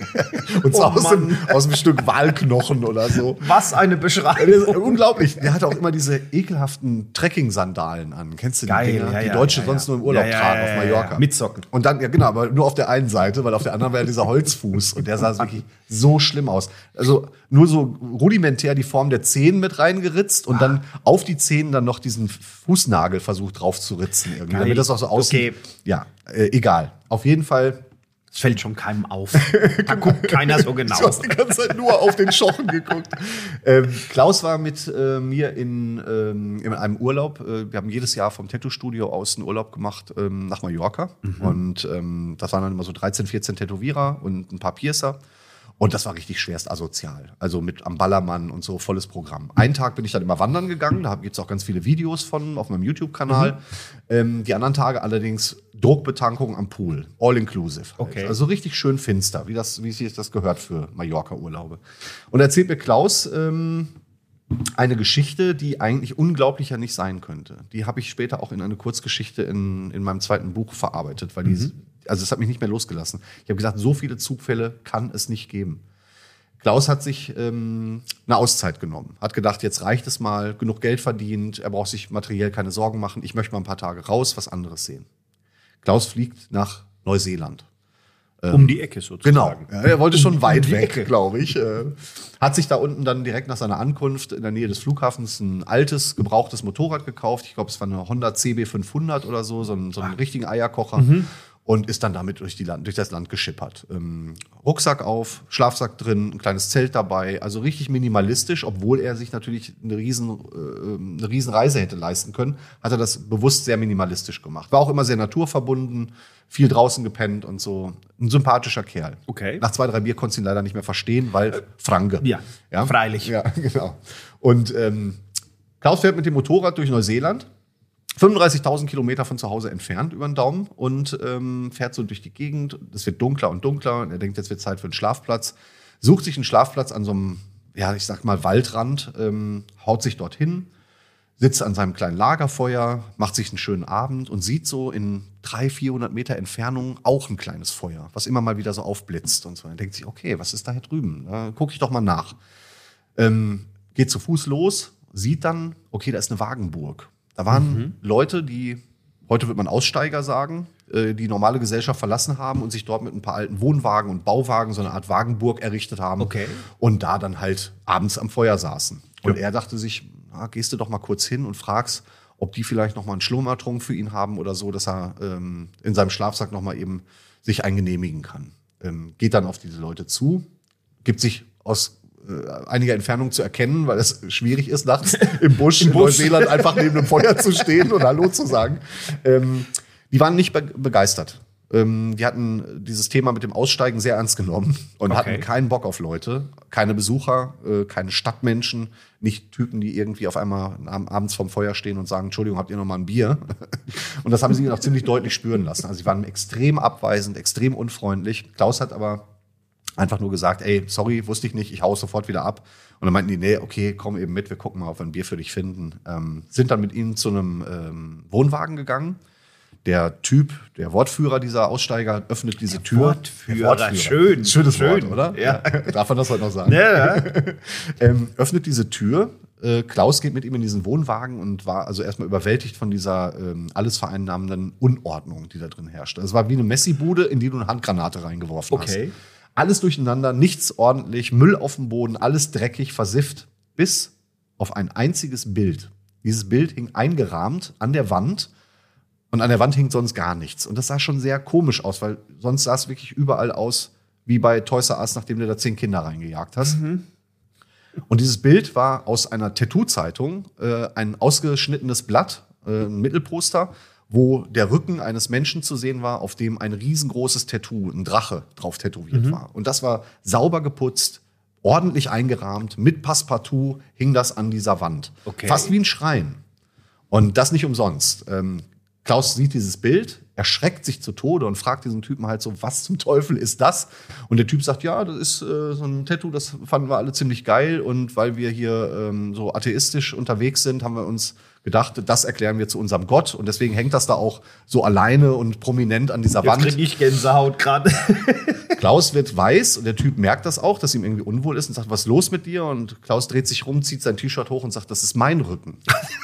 Und zwar oh aus, dem, aus einem Stück Walknochen oder so. Was eine Beschreibung. Unglaublich. Der hatte auch immer diese ekelhaften Trekking-Sandalen an. Kennst du die Geil, Dinger, ja, die ja, Deutsche ja, sonst ja. nur im Urlaub ja, ja, tragen ja, auf ja, Mallorca? Ja, mit Socken. Und dann, ja genau, aber nur auf der einen Seite, weil auf der anderen war ja dieser Holzfuß. Und der sah wirklich so schlimm aus. Also nur so rudimentär die Form der Zehen mit reingeritzt und ah. dann auf die Zehen dann noch diesen Fußnagel versucht drauf zu ritzen. Irgendwie, damit das auch so aussieht. Okay. Ja, äh, egal. Auf jeden Fall. Es fällt schon keinem auf. Da guckt keiner so genau. Du hast die ganze Zeit nur auf den Schochen geguckt. Ähm, Klaus war mit äh, mir in, ähm, in einem Urlaub. Äh, wir haben jedes Jahr vom Tattoo-Studio aus einen Urlaub gemacht ähm, nach Mallorca. Mhm. Und ähm, das waren dann immer so dreizehn, vierzehn Tätowierer und ein paar Piercer. Und das war richtig schwerst asozial. Also mit am Ballermann und so, volles Programm. Einen Tag bin ich dann immer wandern gegangen. Da gibt es auch ganz viele Videos von auf meinem YouTube-Kanal. Mhm. Ähm, die anderen Tage allerdings Druckbetankung am Pool. All inclusive. Halt. Okay. Also richtig schön finster, wie, das, wie sich das gehört für Mallorca-Urlaube. Und erzählt mir Klaus ähm, eine Geschichte, die eigentlich unglaublicher nicht sein könnte. Die habe ich später auch in eine Kurzgeschichte in, in meinem zweiten Buch verarbeitet, weil die mhm. Also es hat mich nicht mehr losgelassen. Ich habe gesagt, so viele Zugfälle kann es nicht geben. Klaus hat sich ähm, eine Auszeit genommen. Hat gedacht, jetzt reicht es mal, genug Geld verdient, er braucht sich materiell keine Sorgen machen. Ich möchte mal ein paar Tage raus, was anderes sehen. Klaus fliegt nach Neuseeland. Ähm, um die Ecke sozusagen. Genau, ja, er wollte schon um, weit um weg, glaube ich. Äh, hat sich da unten dann direkt nach seiner Ankunft in der Nähe des Flughafens ein altes, gebrauchtes Motorrad gekauft. Ich glaube, es war eine Honda C B fünfhundert oder so, so einen, so einen richtigen Eierkocher. Mhm. Und ist dann damit durch, die Land, durch das Land geschippert. Ähm, Rucksack auf, Schlafsack drin, ein kleines Zelt dabei. Also richtig minimalistisch, obwohl er sich natürlich eine riesen, äh, eine riesen Reise hätte leisten können, hat er das bewusst sehr minimalistisch gemacht. War auch immer sehr naturverbunden, viel draußen gepennt und so. Ein sympathischer Kerl. Okay. Nach zwei, drei Bier konntest du ihn leider nicht mehr verstehen, weil äh, Franke. Ja, ja, freilich. Ja, genau. Und ähm, Klaus fährt mit dem Motorrad durch Neuseeland. fünfunddreißigtausend Kilometer von zu Hause entfernt über den Daumen und ähm, fährt so durch die Gegend. Es wird dunkler und dunkler und er denkt, jetzt wird Zeit für einen Schlafplatz. Sucht sich einen Schlafplatz an so einem, ja, ich sag mal, Waldrand, ähm, haut sich dorthin, sitzt an seinem kleinen Lagerfeuer, macht sich einen schönen Abend und sieht so in dreihundert, vierhundert Meter Entfernung auch ein kleines Feuer, was immer mal wieder so aufblitzt und so. Er denkt sich, okay, was ist da hier drüben? Da gucke ich doch mal nach. Ähm, geht zu Fuß los, sieht dann, okay, da ist eine Wagenburg. Da waren mhm. Leute, die, heute wird man Aussteiger sagen, äh, die normale Gesellschaft verlassen haben und sich dort mit ein paar alten Wohnwagen und Bauwagen so eine Art Wagenburg errichtet haben. Okay. Und da dann halt abends am Feuer saßen. Und ja. er dachte sich, na, gehst du doch mal kurz hin und fragst, ob die vielleicht noch mal einen Schlummertrunk für ihn haben oder so, dass er ähm, in seinem Schlafsack noch mal eben sich eingenehmigen kann. Ähm, geht dann auf diese Leute zu, gibt sich aus einiger Entfernung zu erkennen, weil es schwierig ist, nachts im Busch Im in Busch. Neuseeland einfach neben einem Feuer zu stehen und Hallo zu sagen. Ähm, die waren nicht be- begeistert. Ähm, die hatten dieses Thema mit dem Aussteigen sehr ernst genommen und okay. hatten keinen Bock auf Leute, keine Besucher, äh, keine Stadtmenschen, nicht Typen, die irgendwie auf einmal ab- abends vorm Feuer stehen und sagen, Entschuldigung, habt ihr noch mal ein Bier? Und das haben sie ihnen auch ziemlich deutlich spüren lassen. Also sie waren extrem abweisend, extrem unfreundlich. Klaus hat aber Einfach nur gesagt, ey, sorry, wusste ich nicht, ich hau sofort wieder ab. Und dann meinten die, nee, okay, komm eben mit, wir gucken mal, ob wir ein Bier für dich finden. Ähm, sind dann mit ihnen zu einem ähm, Wohnwagen gegangen. Der Typ, der Wortführer dieser Aussteiger, öffnet diese Der Tür. Wortführer, Der schön, Schönes schön. Wort, oder? Ja. Darf man das heute noch sagen? Ja, ja. ähm, öffnet diese Tür. Äh, Klaus geht mit ihm in diesen Wohnwagen und war also erstmal überwältigt von dieser ähm, alles vereinnahmenden Unordnung, die da drin herrscht. Es war wie eine Messi-Bude, in die du eine Handgranate reingeworfen Okay. hast. Alles durcheinander, nichts ordentlich, Müll auf dem Boden, alles dreckig, versifft, bis auf ein einziges Bild. Dieses Bild hing eingerahmt an der Wand und an der Wand hing sonst gar nichts. Und das sah schon sehr komisch aus, weil sonst sah es wirklich überall aus wie bei Toys R Us, nachdem du da zehn Kinder reingejagt hast. Mhm. Und dieses Bild war aus einer Tattoo-Zeitung, äh, ein ausgeschnittenes Blatt, äh, ein Mittelposter, wo der Rücken eines Menschen zu sehen war, auf dem ein riesengroßes Tattoo, ein Drache, drauf tätowiert Mhm. war. Und das war sauber geputzt, ordentlich eingerahmt, mit Passepartout hing das an dieser Wand. Okay. Fast wie ein Schrein. Und das nicht umsonst. Ähm, Klaus sieht dieses Bild, erschreckt sich zu Tode und fragt diesen Typen halt so, was zum Teufel ist das? Und der Typ sagt, ja, das ist äh, so ein Tattoo, das fanden wir alle ziemlich geil. Und weil wir hier ähm, so atheistisch unterwegs sind, haben wir uns gedacht, das erklären wir zu unserem Gott. Und deswegen hängt das da auch so alleine und prominent an dieser Jetzt Wand. kriege ich Gänsehaut gerade. Klaus wird weiß und der Typ merkt das auch, dass ihm irgendwie unwohl ist und sagt, was ist los mit dir? Und Klaus dreht sich rum, zieht sein T-Shirt hoch und sagt, das ist mein Rücken.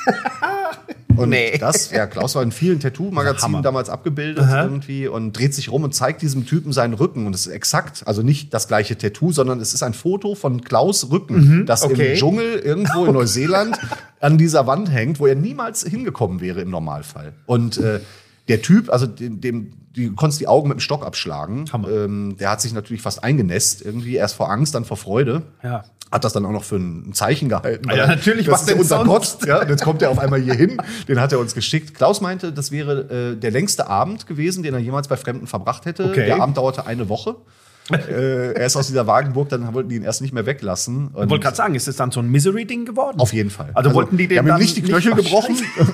Und Nee. das, ja, Klaus war in vielen Tattoo-Magazinen Hammer. damals abgebildet Aha. irgendwie und dreht sich rum und zeigt diesem Typen seinen Rücken. Und es ist exakt, also nicht das gleiche Tattoo, sondern es ist ein Foto von Klaus Rücken, das okay. im Dschungel irgendwo in Neuseeland an dieser Wand hängt, wo er niemals hingekommen wäre im Normalfall. Und äh, der Typ, also dem, dem du konntest die Augen mit dem Stock abschlagen. Hammer. Ähm, der hat sich natürlich fast eingenässt, irgendwie erst vor Angst, dann vor Freude. Ja. Hat das dann auch noch für ein Zeichen gehalten. Ah ja, natürlich, das was ist ja denn unser sonst? Gott. Ja, und jetzt kommt er auf einmal hier hin. Den hat er uns geschickt. Klaus meinte, das wäre äh, der längste Abend gewesen, den er jemals bei Fremden verbracht hätte. Okay. Der Abend dauerte eine Woche. äh, er ist aus dieser Wagenburg, dann wollten die ihn erst nicht mehr weglassen. Ich wollte gerade sagen, ist das dann so ein Misery-Ding geworden? Auf jeden Fall. Also, wollten die die dem haben ihm dann nicht die Knöchel nicht gebrochen.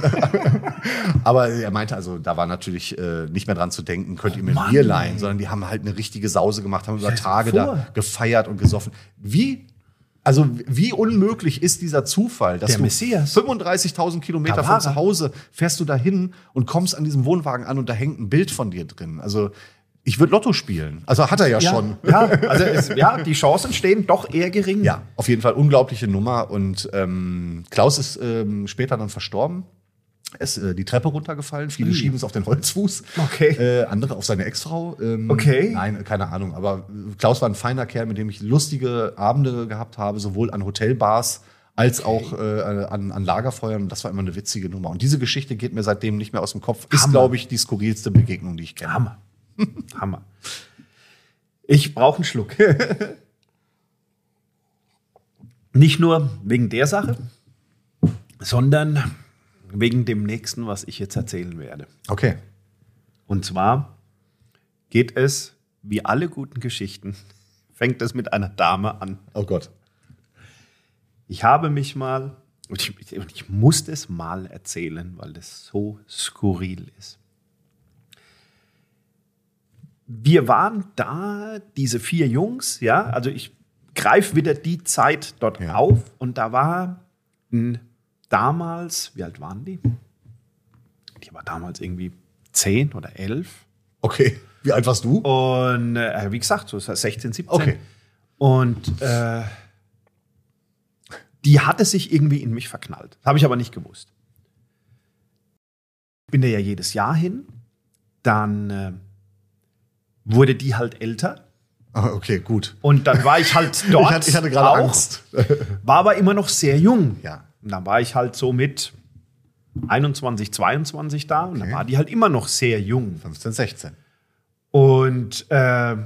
Aber er meinte, also da war natürlich äh, nicht mehr dran zu denken, könnt ihr mir Mann, Bier leihen, ey. sondern die haben halt eine richtige Sause gemacht, haben über Stell dir Tage vor. da gefeiert und gesoffen. Wie Also wie unmöglich ist dieser Zufall, dass Der du Messias. fünfunddreißigtausend Kilometer Da von war zu er. Hause fährst du da hin und kommst an diesem Wohnwagen an und da hängt ein Bild von dir drin. Also ich würde Lotto spielen. Also hat er ja, schon. Ja, also es, ja, die Chancen stehen doch eher gering. Ja, auf jeden Fall unglaubliche Nummer. Und ähm, Klaus ist ähm, später dann verstorben. Er ist äh, die Treppe runtergefallen. Viele Ui. schieben es auf den Holzfuß. Okay. Äh, andere auf seine Ex-Frau. Ähm, Okay. Nein, keine Ahnung. Aber äh, Klaus war ein feiner Kerl, mit dem ich lustige Abende gehabt habe, sowohl an Hotelbars als auch äh, an, an Lagerfeuern. Und das war immer eine witzige Nummer. Und diese Geschichte geht mir seitdem nicht mehr aus dem Kopf. Ist, Hammer. glaube ich, die skurrilste Begegnung, die ich kenne. Hammer. Hammer. Ich brauche einen Schluck. Nicht nur wegen der Sache, sondern wegen dem nächsten, was ich jetzt erzählen werde. Okay. Und zwar geht es, wie alle guten Geschichten, fängt es mit einer Dame an. Oh Gott. Ich habe mich mal, und ich, und ich muss es mal erzählen, weil das so skurril ist. Wir waren da, diese vier Jungs, ja, also ich greife wieder die Zeit dort Ja. auf und da war ein, damals, wie alt waren die? Die war damals irgendwie zehn oder elf. Okay. Wie alt warst du? Und äh, wie gesagt, so sechzehn, siebzehn. Okay. Und äh, die hatte sich irgendwie in mich verknallt. Das habe ich aber nicht gewusst. Ich bin da ja jedes Jahr hin. Dann äh, wurde die halt älter. Ah, okay, gut. Und dann war ich halt dort. Ich hatte, ich hatte gerade auch, Angst. War aber immer noch sehr jung. Ja. Und dann war ich halt so mit einundzwanzig, zweiundzwanzig da. Und dann Okay. war die halt immer noch sehr jung. fünfzehn, sechzehn. Und äh,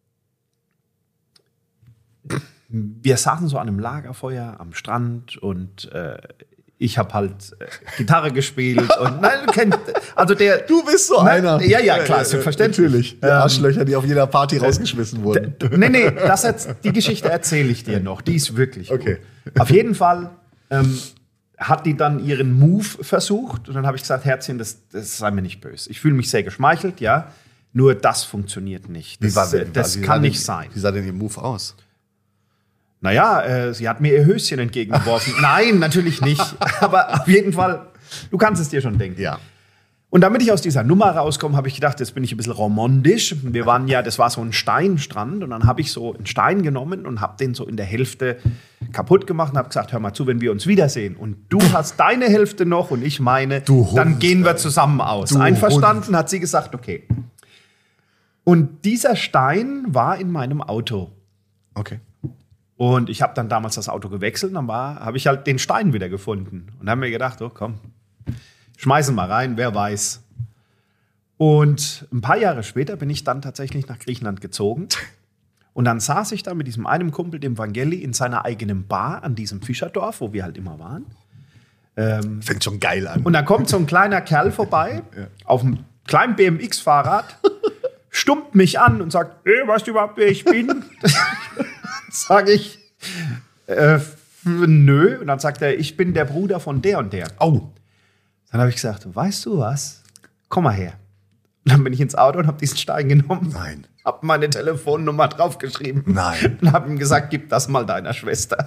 wir saßen so an einem Lagerfeuer am Strand und äh, ich habe halt äh, Gitarre gespielt. Und nein, du kennst, also der. Du bist so Ne? einer. Ja, ja, klar, ist Äh, äh, verständlich. Natürlich. Die Ähm, Arschlöcher, die auf jeder Party rausgeschmissen wurden. Nee, nee, das jetzt, die Geschichte erzähle ich dir noch. Die ist wirklich Okay. gut. Auf jeden Fall ähm, hat die dann ihren Move versucht. Und dann habe ich gesagt, Herzchen, das, das sei mir nicht böse. Ich fühle mich sehr geschmeichelt, ja. Nur das funktioniert nicht. Das, Wie war denn- das wie kann sah nicht denn, sein. Wie sah denn Ihr Move aus? Naja, äh, sie hat mir ihr Höschen entgegengeworfen. Nein, natürlich nicht. Aber auf jeden Fall, du kannst es dir schon denken. Ja. Und damit ich aus dieser Nummer rauskomme, habe ich gedacht, jetzt bin ich ein bisschen romantisch. Wir waren ja, das war so ein Steinstrand und dann habe ich so einen Stein genommen und habe den so in der Hälfte kaputt gemacht und habe gesagt, hör mal zu, wenn wir uns wiedersehen und du hast deine Hälfte noch und ich meine, Du Hund, dann gehen wir zusammen aus. Du Einverstanden, hat sie gesagt, okay. Und dieser Stein war in meinem Auto. Okay. Und ich habe dann damals das Auto gewechselt, dann habe ich halt den Stein wieder gefunden. Und habe mir gedacht, oh komm, schmeißen mal rein, wer weiß. Und ein paar Jahre später bin ich dann tatsächlich nach Griechenland gezogen. Und dann saß ich da mit diesem einen Kumpel, dem Vangeli, in seiner eigenen Bar an diesem Fischerdorf, wo wir halt immer waren. Ähm, Fängt schon geil an. und da kommt so ein kleiner Kerl vorbei, auf einem kleinen B M X-Fahrrad, stummt mich an und sagt, hey, weißt du überhaupt, wer ich bin? Sag ich, äh, nö. Und dann sagt er, ich bin der Bruder von der und der. Au. Dann habe ich gesagt, weißt du was? Komm mal her. Und dann bin ich ins Auto und habe diesen Stein genommen. Nein. Habe meine Telefonnummer draufgeschrieben. Nein. Und habe ihm gesagt, gib das mal deiner Schwester.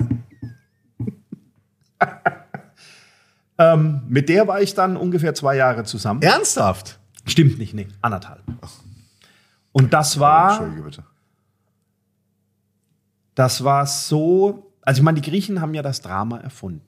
ähm, mit der war ich dann ungefähr zwei Jahre zusammen. Ernsthaft? Stimmt nicht, nee, anderthalb. Und das war, Entschuldige bitte. das war so, also ich meine, die Griechen haben ja das Drama erfunden.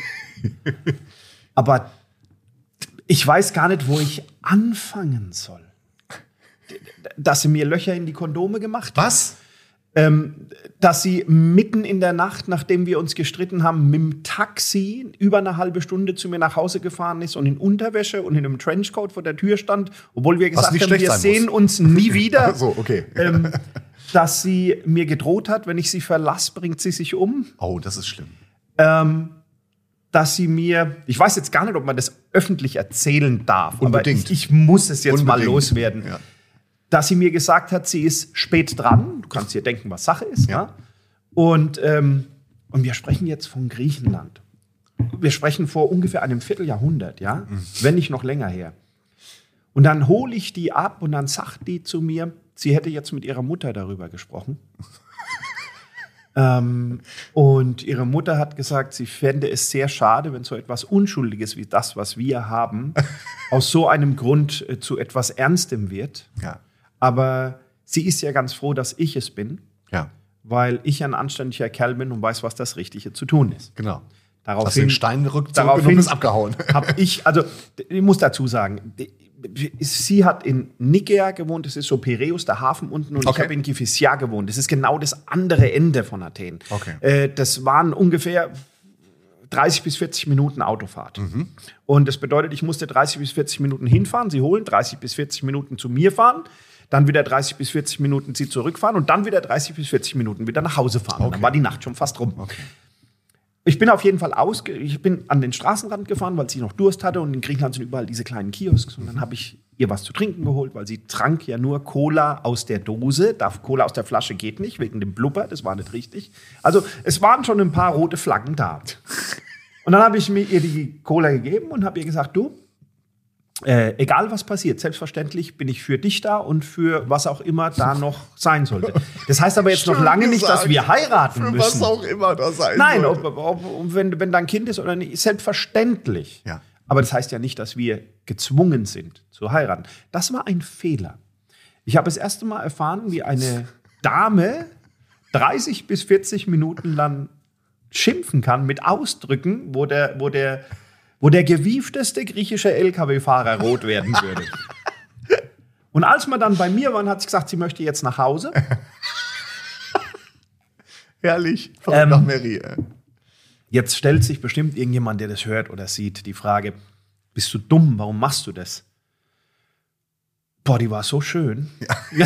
Aber ich weiß gar nicht, wo ich anfangen soll. Dass sie mir Löcher in die Kondome gemacht haben. Was? Ähm, dass sie mitten in der Nacht, nachdem wir uns gestritten haben, mit dem Taxi über eine halbe Stunde zu mir nach Hause gefahren ist und in Unterwäsche und in einem Trenchcoat vor der Tür stand, obwohl wir gesagt nicht haben, schlecht wir sein sehen muss. uns nie wieder. So, okay. ähm, dass sie mir gedroht hat, wenn ich sie verlasse, bringt sie sich um. Oh, das ist schlimm. Ähm, dass sie mir, ich weiß jetzt gar nicht, ob man das öffentlich erzählen darf, Unbedingt. aber ich, ich muss es jetzt mal Unbedingt. loswerden. Ja. Dass sie mir gesagt hat, sie ist spät dran. Du kannst dir denken, was Sache ist. Ja. Ja? Und, ähm, und wir sprechen jetzt von Griechenland. Wir sprechen vor ungefähr einem Vierteljahrhundert, ja, mhm. wenn nicht noch länger her. Und dann hole ich die ab und dann sagt die zu mir, sie hätte jetzt mit ihrer Mutter darüber gesprochen. ähm, und ihre Mutter hat gesagt, sie fände es sehr schade, wenn so etwas Unschuldiges wie das, was wir haben, aus so einem Grund äh, zu etwas Ernstem wird. Ja. Aber sie ist ja ganz froh, dass ich es bin, Ja. weil ich ein anständiger Kerl bin und weiß, was das Richtige zu tun ist. Genau. Hast Daraufhin, den Stein rückt daraufhin und ist abgehauen. habe ich, also ich muss dazu sagen, sie hat in Nikea gewohnt, das ist so Piräus, der Hafen unten, und Okay. ich habe in Kifisia gewohnt. Das ist genau das andere Ende von Athen. Okay. Äh, das waren ungefähr dreißig bis vierzig Minuten Autofahrt. Mhm. Und das bedeutet, ich musste dreißig bis vierzig Minuten hinfahren, sie holen, dreißig bis vierzig Minuten zu mir fahren, dann wieder dreißig bis vierzig Minuten sie zurückfahren und dann wieder dreißig bis vierzig Minuten wieder nach Hause fahren. Und Okay. dann war die Nacht schon fast rum. Okay. Ich bin auf jeden Fall ausge ich bin an den Straßenrand gefahren, weil sie noch Durst hatte, und in Griechenland sind überall diese kleinen Kiosks, und dann habe ich ihr was zu trinken geholt, weil sie trank ja nur Cola aus der Dose. Darf Cola aus der Flasche geht nicht, wegen dem Blubber, das war nicht richtig. Also es waren schon ein paar rote Flaggen da. Und dann habe ich mir ihr die Cola gegeben und habe ihr gesagt, du, äh, egal was passiert, selbstverständlich bin ich für dich da und für was auch immer da noch sein sollte. Das heißt aber jetzt noch Schön lange nicht, dass gesagt. wir heiraten Für müssen. was auch immer das sein Nein, sollte. ob, ob, ob, wenn, wenn da ein Kind ist oder nicht, ist selbstverständlich. Ja. Aber das heißt ja nicht, dass wir gezwungen sind zu heiraten. Das war ein Fehler. Ich habe das erste Mal erfahren, wie eine Dame dreißig bis vierzig Minuten lang schimpfen kann mit Ausdrücken, wo der, wo der, wo der gewiefteste griechische L K W-Fahrer rot werden würde. Und als wir dann bei mir waren, hat sie gesagt, sie möchte jetzt nach Hause. Herrlich. Von Ähm, nach Mary. äh. Jetzt stellt sich bestimmt irgendjemand, der das hört oder sieht, die Frage, bist du dumm, warum machst du das? Boah, die war so schön. Ja.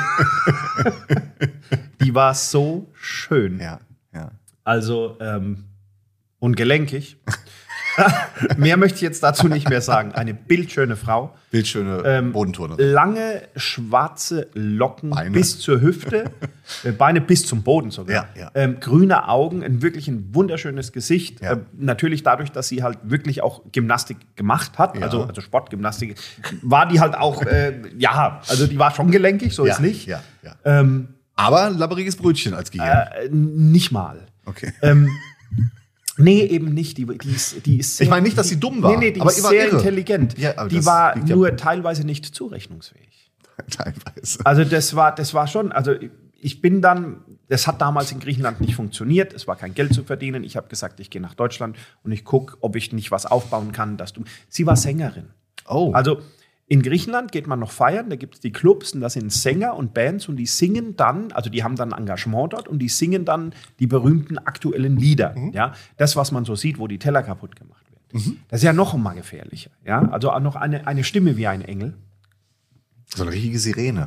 Die war so schön. Ja, ja. Also, ähm, und gelenkig. Mehr möchte ich jetzt dazu nicht mehr sagen. Eine bildschöne Frau. Bildschöne Ähm, Bodenturnerin. Lange schwarze Locken Beine. bis zur Hüfte, äh, Beine bis zum Boden sogar. Ja, ja. Ähm, grüne Augen, ein wirklich ein wunderschönes Gesicht. Ja. Äh, natürlich dadurch, dass sie halt wirklich auch Gymnastik gemacht hat, Ja. also, also Sportgymnastik, war die halt auch, äh, ja, also die war schon gelenkig, so ja, ist nicht. Ja, ja. Ähm, Aber ein labberiges Brötchen als Gehirn. äh, nicht mal. Okay. Ähm, nee, eben nicht. Die, die, ist, die ist sehr, Ich meine nicht, dass sie dumm war, Nee, nee, die aber ist ihr war sehr irre. intelligent. Ja, aber die das war liegt ja- nur teilweise nicht zurechnungsfähig. Teilweise. Also das war, das war schon, also ich bin dann, das hat damals in Griechenland nicht funktioniert, es war kein Geld zu verdienen. Ich habe gesagt, ich gehe nach Deutschland und ich gucke, ob ich nicht was aufbauen kann, dass du. Sie war Sängerin. Oh. Also in Griechenland geht man noch feiern, da gibt es die Clubs und da sind Sänger und Bands und die singen dann, also die haben dann Engagement dort und die singen dann die berühmten aktuellen Lieder. Mhm. Ja? Das, was man so sieht, wo die Teller kaputt gemacht werden. Das ist ja noch mal gefährlicher. Ja? Also auch noch eine, eine Stimme wie ein Engel. So eine richtige Sirene.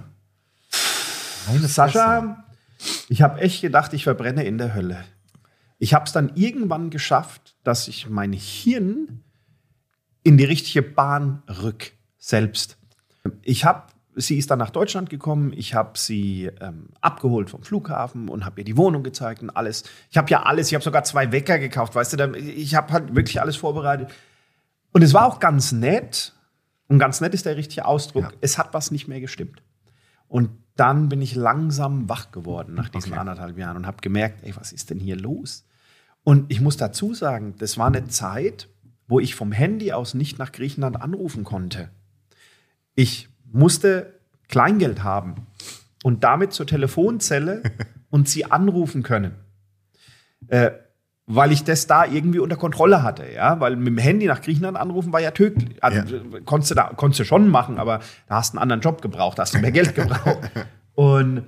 Sascha, ich habe echt gedacht, ich verbrenne in der Hölle. Ich habe es dann irgendwann geschafft, dass ich mein Hirn in die richtige Bahn rück, selbst. Ich habe, sie ist dann nach Deutschland gekommen, ich habe sie ähm, abgeholt vom Flughafen und habe ihr die Wohnung gezeigt und alles. Ich habe ja alles, ich habe sogar zwei Wecker gekauft, weißt du, da- ich habe halt wirklich alles vorbereitet. Und es war auch ganz nett, und ganz nett ist der richtige Ausdruck, Ja. es hat was nicht mehr gestimmt. Und dann bin ich langsam wach geworden nach diesen Okay. anderthalb Jahren und habe gemerkt, ey, was ist denn hier los? Und ich muss dazu sagen, das war eine Zeit, wo ich vom Handy aus nicht nach Griechenland anrufen konnte. Ich musste Kleingeld haben und damit zur Telefonzelle und sie anrufen können. Äh, weil ich das da irgendwie unter Kontrolle hatte, ja, weil mit dem Handy nach Griechenland anrufen war ja tödlich. Also, Ja. konntest, du da, konntest du schon machen, aber da hast du einen anderen Job gebraucht, da hast du mehr Geld gebraucht. Und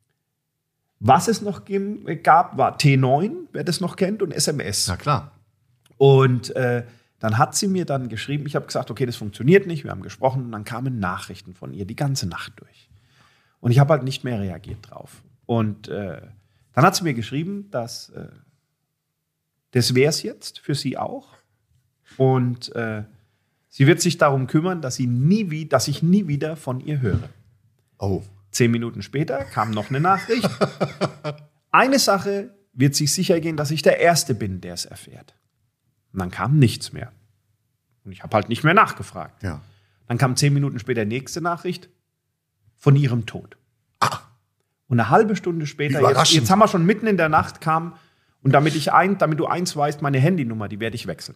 was es noch gem- gab, war T neun, wer das noch kennt, und S M S. Na klar. Und äh, dann hat sie mir dann geschrieben, ich habe gesagt, okay, das funktioniert nicht, wir haben gesprochen, und dann kamen Nachrichten von ihr die ganze Nacht durch. Und ich habe halt nicht mehr reagiert drauf. Und äh, dann hat sie mir geschrieben, dass äh, das wäre es jetzt für sie auch. Und äh, sie wird sich darum kümmern, dass, sie nie wie, dass ich nie wieder von ihr höre. Oh. Zehn Minuten später kam noch eine Nachricht. Eine Sache wird sich sicher gehen, dass ich der Erste bin, der es erfährt. Und dann kam nichts mehr. Und ich habe halt nicht mehr nachgefragt. Ja. Dann kam zehn Minuten später nächste Nachricht von ihrem Tod. Und eine halbe Stunde später, jetzt, Überraschend. jetzt haben wir schon mitten in der Nacht, kam, und damit, ich ein, damit du eins weißt, meine Handynummer, die werde ich wechseln.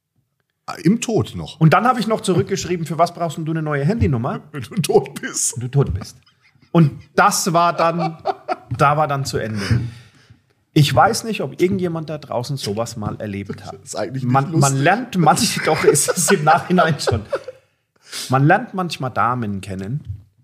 Im Tod noch. Und dann habe ich noch zurückgeschrieben, für was brauchst denn du eine neue Handynummer? Wenn du tot bist. Und du tot bist. Und das war dann, da war dann zu Ende. Ich weiß nicht, ob irgendjemand da draußen sowas mal erlebt hat. ist eigentlich nicht man, man lustig. lernt manchmal, doch ist es im Nachhinein schon. Man lernt manchmal Damen kennen,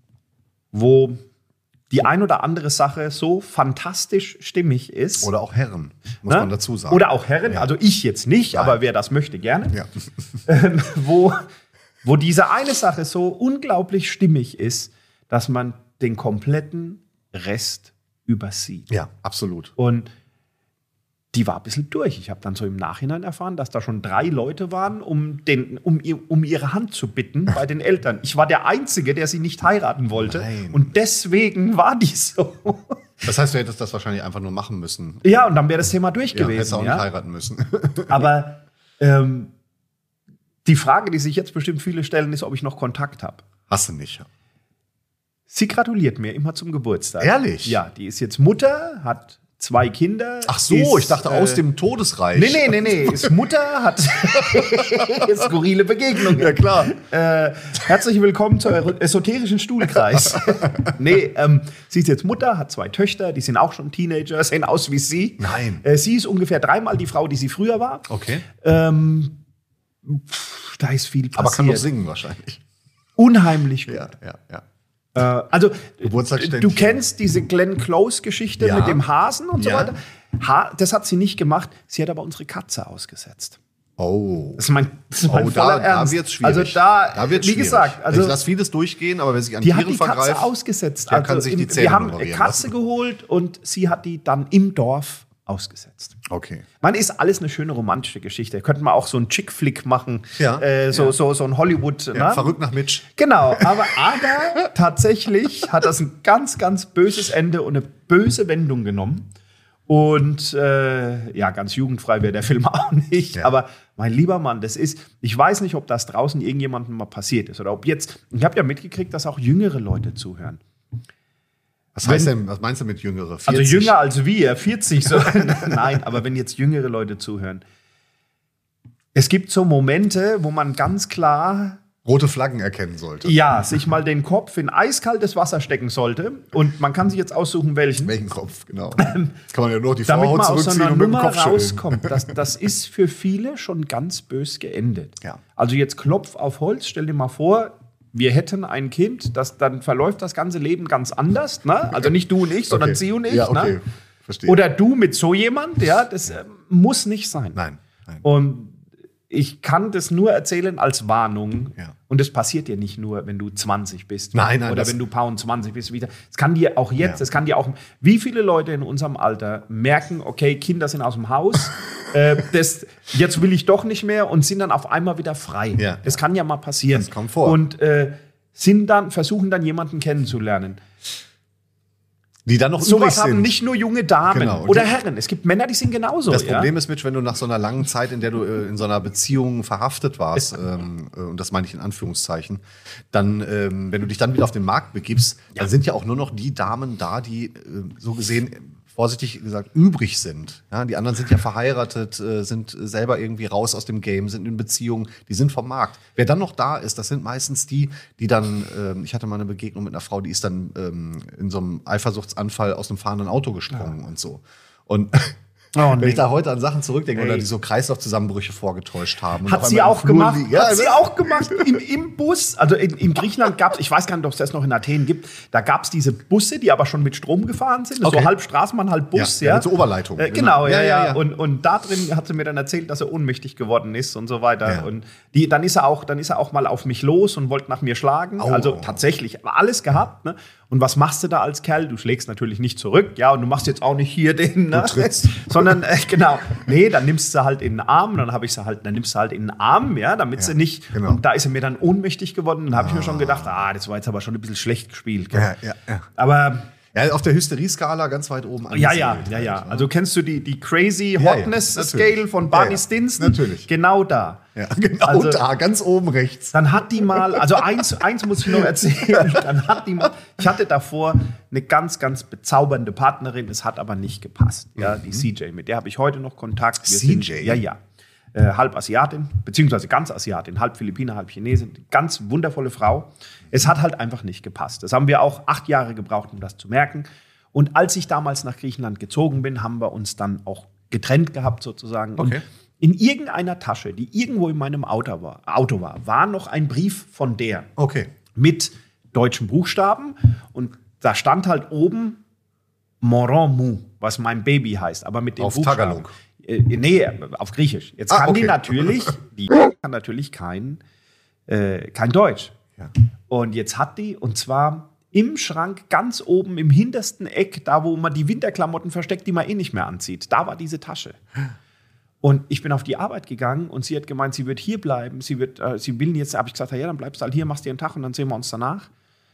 wo die ein oder andere Sache so fantastisch stimmig ist. Oder auch Herren, muss ne? man dazu sagen. Oder auch Herren, Ja. also ich jetzt nicht, Nein. aber wer das möchte, gerne. Ja. Ähm, wo, wo diese eine Sache so unglaublich stimmig ist, dass man den kompletten Rest übersieht. Ja, absolut. Und die war ein bisschen durch. Ich habe dann so im Nachhinein erfahren, dass da schon drei Leute waren, um, den, um, ihr, um ihre Hand zu bitten bei den Eltern. Ich war der Einzige, der sie nicht heiraten wollte. Nein. Und deswegen war die so. Das heißt, du hättest das wahrscheinlich einfach nur machen müssen. Ja, und dann wäre das Thema durch Ja, hättest gewesen. auch nicht Ja? heiraten müssen. Aber ähm, die Frage, die sich jetzt bestimmt viele stellen, ist, ob ich noch Kontakt habe. Hast du nicht. Sie gratuliert mir immer zum Geburtstag. Ehrlich? Ja, die ist jetzt Mutter, hat zwei Kinder. Ach so, ist, ich dachte aus äh, dem Todesreich. Nee, nee, nee, nee. Ist Mutter, hat skurrile Begegnungen. Ja, klar. Äh, herzlich willkommen zu eurem esoterischen Stuhlkreis. nee, ähm, sie ist jetzt Mutter, hat zwei Töchter, die sind auch schon Teenager, sehen aus wie sie. Nein. Äh, sie ist ungefähr dreimal die Frau, die sie früher war. Okay. Ähm, pff, da ist viel passiert. Aber kann doch singen wahrscheinlich. Unheimlich gut. Ja, ja, ja. Äh, also, Geburtstagsständchen. du kennst diese Glenn Close-Geschichte Ja. mit dem Hasen und so Ja. weiter. Ha das hat sie nicht gemacht. Sie hat aber unsere Katze ausgesetzt. Oh. Das ist mein, das ist mein Oh, voller da, da Ernst. wird's schwierig. Also da, da wird's wie schwierig. gesagt, also ich lasse vieles durchgehen, aber wer sich an die hat Tieren die Katze vergreift, ausgesetzt. der Also kann sich die im- Zähne wir haben nummerieren eine Katze lassen. geholt und sie hat die dann im Dorf ausgesetzt. Okay. Man ist alles eine schöne romantische Geschichte. Könnte man auch so einen Chick-Flick machen, Ja, äh, so, ja. so, so ein Hollywood. Ja, ne? verrückt nach Mitch. Genau, aber, aber tatsächlich hat das ein ganz, ganz böses Ende und eine böse Wendung genommen. Und äh, ja, ganz jugendfrei wäre der Film auch nicht. Ja. Aber mein lieber Mann, das ist, ich weiß nicht, ob das draußen irgendjemandem mal passiert ist oder ob jetzt, ich habe ja mitgekriegt, dass auch jüngere Leute zuhören. Was heißt denn, was meinst du mit jüngere? Also jünger als wir, vierzig. So. Nein, aber wenn jetzt jüngere Leute zuhören. Es gibt so Momente, wo man ganz klar rote Flaggen erkennen sollte. ja, sich mal den Kopf in eiskaltes Wasser stecken sollte. Und man kann sich jetzt aussuchen, welchen. Welchen Kopf, genau. Jetzt kann man ja nur die Damit Vorhaut man aus so zurückziehen einer und mit dem Nummer Kopf schütteln. rauskommt. Das, das ist für viele schon ganz bös geendet. Ja. Also jetzt Klopf auf Holz, stell dir mal vor, wir hätten ein Kind, das, dann verläuft das ganze Leben ganz anders. Ne? Also nicht du und ich, sondern Okay. sie und ich. Ja, okay. Ne? Verstehe. Oder du mit so jemand. Ja, das äh, muss nicht sein. Nein, nein. Und ich kann das nur erzählen als Warnung. Ja. Und das passiert dir nicht nur, wenn du zwanzig bist. Nein, nein, Oder das- wenn du Pauen zwanzig bist. Wieder. Es kann dir auch jetzt, Ja. es kann dir auch. Wie viele Leute in unserem Alter merken, okay, Kinder sind aus dem Haus, äh, das, jetzt will ich doch nicht mehr und sind dann auf einmal wieder frei. Ja. Das kann ja mal passieren. Das kommt vor. Und äh, sind dann, versuchen dann jemanden kennenzulernen. Die dann noch So übrig was haben sind. nicht nur junge Damen Genau. Und oder die- Herren. Es gibt Männer, die sind genauso. Das ja? Problem ist, Mitch, wenn du nach so einer langen Zeit, in der du äh, in so einer Beziehung verhaftet warst, ähm, äh, und das meine ich in Anführungszeichen, dann, ähm, wenn du dich dann wieder auf den Markt begibst, dann sind ja auch nur noch die Damen da, die äh, so gesehen, äh, vorsichtig gesagt, übrig sind. Ja, die anderen sind ja verheiratet, äh, sind selber irgendwie raus aus dem Game, sind in Beziehungen, die sind vom Markt. Wer dann noch da ist, das sind meistens die, die dann, ähm, ich hatte mal eine Begegnung mit einer Frau, die ist dann ähm, in so einem Eifersuchtsanfall aus einem fahrenden Auto gesprungen und so. Und Oh, wenn nee. ich da heute an Sachen zurückdenke Ey. oder die so Kreislaufzusammenbrüche vorgetäuscht haben. und Hat auf sie einmal im auch Flur gemacht. liegen. Ja, Hat sie ne? auch gemacht im, im Bus. Also in, in Griechenland gab es, ich weiß gar nicht, ob es das noch in Athen gibt, da gab es diese Busse, die aber schon mit Strom gefahren sind. Okay. So halb Straßenbahn, halb Bus. Ja, Ja, ja, mit so Oberleitung. Äh, genau, Genau. ja, Ja, ja. ja, ja. Und, und da drin hat sie mir dann erzählt, dass er ohnmächtig geworden ist und so weiter. Ja. Und die, dann, ist er auch, dann ist er auch mal auf mich los und wollte nach mir schlagen. Au. Also tatsächlich, aber alles gehabt. Ne? Und was machst du da als Kerl? Du schlägst natürlich nicht zurück, ja, und du machst jetzt auch nicht hier den, ne? trittst. sondern äh, genau, nee, dann nimmst du halt in den Arm, dann habe ich sie halt, dann nimmst du halt in den Arm, ja, damit Ja, sie nicht. genau. Und da ist er mir dann ohnmächtig geworden. Dann habe ich mir schon gedacht, ah, das war jetzt aber schon ein bisschen schlecht gespielt. Gell? Ja, ja, ja. Aber Ja, auf der Hysterie-Skala ganz weit oben ja, ja, angesiedelt ja, halt, ja. ne? Also kennst du die, die Crazy Ja, ja, Hotness natürlich. Scale von Barney Ja, ja, Stinson? natürlich. Genau da. Ja, genau Also- da, ganz oben rechts. Dann hat die mal, also eins, eins muss ich noch erzählen, dann hat die mal, ich hatte davor eine ganz, ganz bezaubernde Partnerin, es hat aber nicht gepasst, ja, die C J, mit der habe ich heute noch Kontakt. Wir C J? Sind, ja, ja. Äh, halb Asiatin, beziehungsweise ganz Asiatin, halb Philippiner, halb Chinesin, ganz wundervolle Frau. Es hat halt einfach nicht gepasst. Das haben wir auch acht Jahre gebraucht, um das zu merken. Und als ich damals nach Griechenland gezogen bin, haben wir uns dann auch getrennt gehabt sozusagen. Okay. Und in irgendeiner Tasche, die irgendwo in meinem Auto war, Auto war, war noch ein Brief von der Okay. mit deutschen Buchstaben. Und da stand halt oben Moron Mu, was mein Baby heißt, aber mit den Auf Buchstaben. Tagalog. Äh, nee, auf Griechisch. Jetzt Ah, kann die okay. natürlich, die kann natürlich kein, äh, kein Deutsch. Ja. Und jetzt hat die, und zwar im Schrank ganz oben im hintersten Eck, da wo man die Winterklamotten versteckt, die man eh nicht mehr anzieht, da war diese Tasche. Und ich bin auf die Arbeit gegangen und sie hat gemeint, sie wird hier bleiben. Sie wird, äh, sie will jetzt, habe ich gesagt, ja, dann bleibst du halt hier, machst dir einen Tag und dann sehen wir uns danach.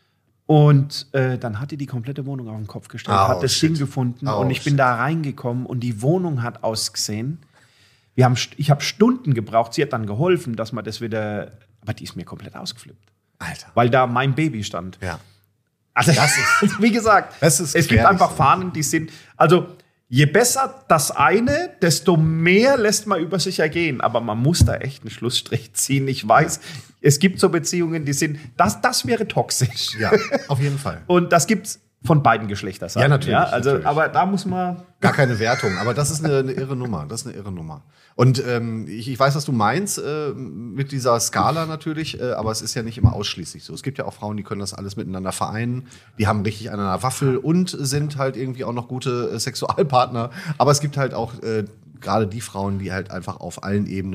Und äh, dann hat die die komplette Wohnung auf den Kopf gestellt, Oh, hat das shit. Ding gefunden Oh, und ich bin shit. da reingekommen und die Wohnung hat ausgesehen. Wir haben, st- ich habe Stunden gebraucht, sie hat dann geholfen, dass man das wieder, aber die ist mir komplett ausgeflippt, Alter. weil da mein Baby stand. Ja. Also, das ist, wie gesagt, Das ist es gibt gefährlich einfach so. Fahnen, die sind, also je besser das eine, desto mehr lässt man über sich ergehen. Aber man muss da echt einen Schlussstrich ziehen. Ich weiß, es gibt so Beziehungen, die sind, das, das wäre toxisch. Ja, auf jeden Fall. Und das gibt's von beiden Geschlechterseiten. Ja, natürlich, Also, natürlich. aber da muss man. Gar keine Wertung, aber das ist eine, eine irre Nummer. Das ist eine irre Nummer. Und ähm, ich, ich weiß, was du meinst äh, mit dieser Skala natürlich, äh, aber es ist ja nicht immer ausschließlich so. Es gibt ja auch Frauen, die können das alles miteinander vereinen. Die haben richtig an einer Waffel und sind halt irgendwie auch noch gute äh, Sexualpartner. Aber es gibt halt auch äh, gerade die Frauen, die halt einfach auf allen Ebenen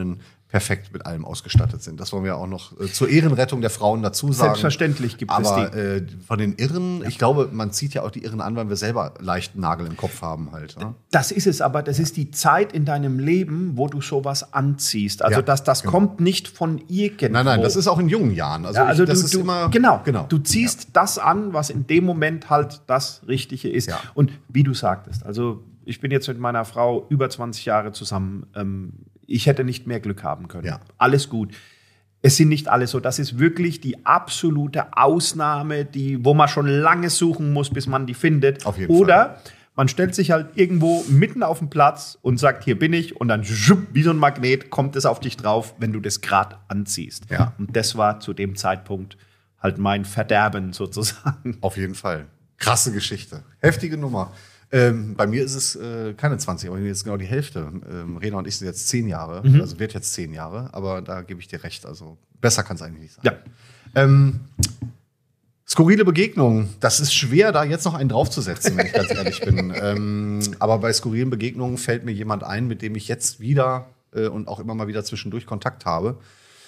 perfekt mit allem ausgestattet sind. Das wollen wir auch noch äh, zur Ehrenrettung der Frauen dazu sagen. Selbstverständlich gibt Aber es die. äh, von den Irren, ich glaube, man zieht ja auch die Irren an, weil wir selber leicht einen Nagel im Kopf haben halt. Ne? Das ist es, aber das ist die Zeit in deinem Leben, wo du sowas anziehst. Also Ja, das, das genau. kommt nicht von irgendwo. Nein, nein, das ist auch in jungen Jahren. Also, Ja, also ich, das du, ist du, immer genau, genau. du ziehst das an, was in dem Moment halt das Richtige ist. Ja. Und wie du sagtest, also ich bin jetzt mit meiner Frau über zwanzig Jahre zusammen. Ähm, ich hätte nicht mehr Glück haben können. Ja. Alles gut. Es sind nicht alle so. Das ist wirklich die absolute Ausnahme, die, wo man schon lange suchen muss, bis man die findet. Auf jeden Oder Fall. man stellt sich halt irgendwo mitten auf den Platz und sagt, hier bin ich. Und dann schupp, wie so ein Magnet kommt es auf dich drauf, wenn du das gerade anziehst. Ja. Und das war zu dem Zeitpunkt halt mein Verderben sozusagen. Auf jeden Fall. Krasse Geschichte. Heftige Nummer. Ähm, bei mir ist es äh, keine zwanzig, aber jetzt genau die Hälfte. Ähm, Rena und ich sind jetzt zehn Jahre, Mhm. also wird jetzt zehn Jahre, aber da gebe ich dir recht. Also besser kann es eigentlich nicht sein. Ja. Ähm, skurrile Begegnungen, das ist schwer, da jetzt noch einen draufzusetzen, wenn ich ganz ehrlich bin. Ähm, aber bei skurrilen Begegnungen fällt mir jemand ein, mit dem ich jetzt wieder äh, und auch immer mal wieder zwischendurch Kontakt habe.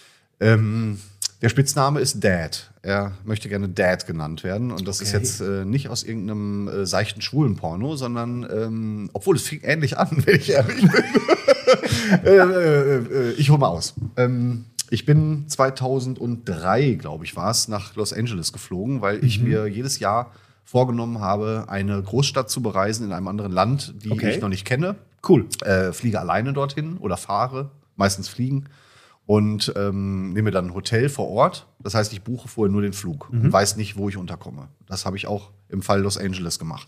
Ähm, der Spitzname ist Dad. Er möchte gerne Dad genannt werden. Und das ist Okay. jetzt äh, nicht aus irgendeinem äh, seichten schwulen Porno, sondern, ähm, obwohl es fing ähnlich an, wenn ich ehrlich bin. äh, äh, äh, ich hole mal aus. Ähm, ich bin zweitausenddrei, glaube ich, war es, nach Los Angeles geflogen, weil ich mir jedes Jahr vorgenommen habe, eine Großstadt zu bereisen in einem anderen Land, die Okay. ich noch nicht kenne. Cool. Äh, fliege alleine dorthin oder fahre, meistens fliegen. Und ähm, nehme dann ein Hotel vor Ort. Das heißt, ich buche vorher nur den Flug und weiß nicht, wo ich unterkomme. Das habe ich auch im Fall Los Angeles gemacht.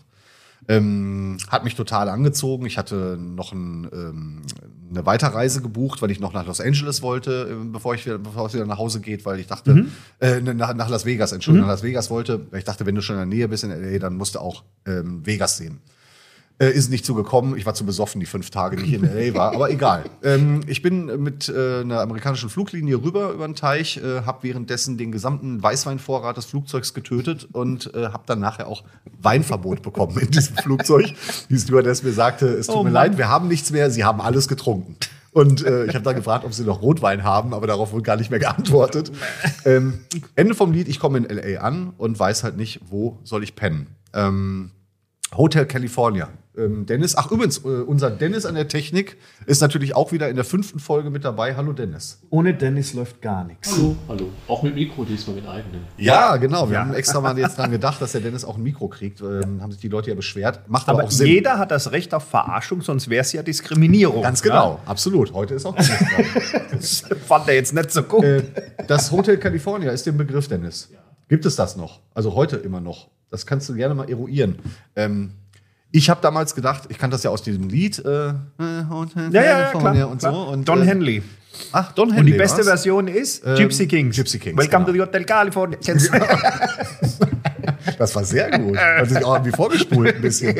Ähm, hat mich total angezogen. Ich hatte noch ein, ähm, eine Weiterreise gebucht, weil ich noch nach Los Angeles wollte, äh, bevor, ich wieder, bevor es wieder nach Hause geht, weil ich dachte, äh, nach, nach Las Vegas, Entschuldigung, nach Las Vegas wollte. Weil ich dachte, wenn du schon in der Nähe bist in L A, dann musst du auch ähm, Vegas sehen. Äh, ist nicht so gekommen. Ich war zu besoffen, die fünf Tage, die ich in L A war. Aber egal. Ähm, ich bin mit äh, einer amerikanischen Fluglinie rüber über den Teich, äh, habe währenddessen den gesamten Weißweinvorrat des Flugzeugs getötet und äh, habe dann nachher auch Weinverbot bekommen in diesem Flugzeug. Die Stewardess mir sagte, es tut Oh mir Mann. leid, wir haben nichts mehr, Sie haben alles getrunken. Und äh, ich habe dann gefragt, ob sie noch Rotwein haben, aber darauf wurde gar nicht mehr geantwortet. Ähm, Ende vom Lied, ich komme in L A an und weiß halt nicht, wo soll ich pennen. Ähm, Hotel California. Ähm, Dennis, ach übrigens, äh, unser Dennis an der Technik ist natürlich auch wieder in der fünften Folge mit dabei. Hallo Dennis. Ohne Dennis läuft gar nichts. Hallo, hallo. Auch mit Mikro, diesmal mit eigenen. Ja, genau. Wir Ja. haben extra mal jetzt dran gedacht, dass der Dennis auch ein Mikro kriegt. Ähm, haben sich die Leute ja beschwert. Macht aber, Aber auch Sinn. jeder hat das Recht auf Verarschung, sonst wäre es ja Diskriminierung. Ganz genau, absolut. Heute ist auch Dennis dran. Ja? Das fand er jetzt nicht so gut. Äh, Das Hotel California ist der Begriff, Dennis. Gibt es das noch? Also heute immer noch. Das kannst du gerne mal eruieren. Ähm, ich habe damals gedacht, ich kannte das ja aus diesem Lied, äh, äh, Hotel ja, ja, California klar, und klar. so. Und, Don äh, Henley. Ach, Don Henley. Und die beste war's? Version ist Ähm, Gypsy Kings. Gypsy Kings, Welcome genau. to the Hotel California. Kennst du? Das war sehr gut. Hat sich auch irgendwie vorgespult ein bisschen.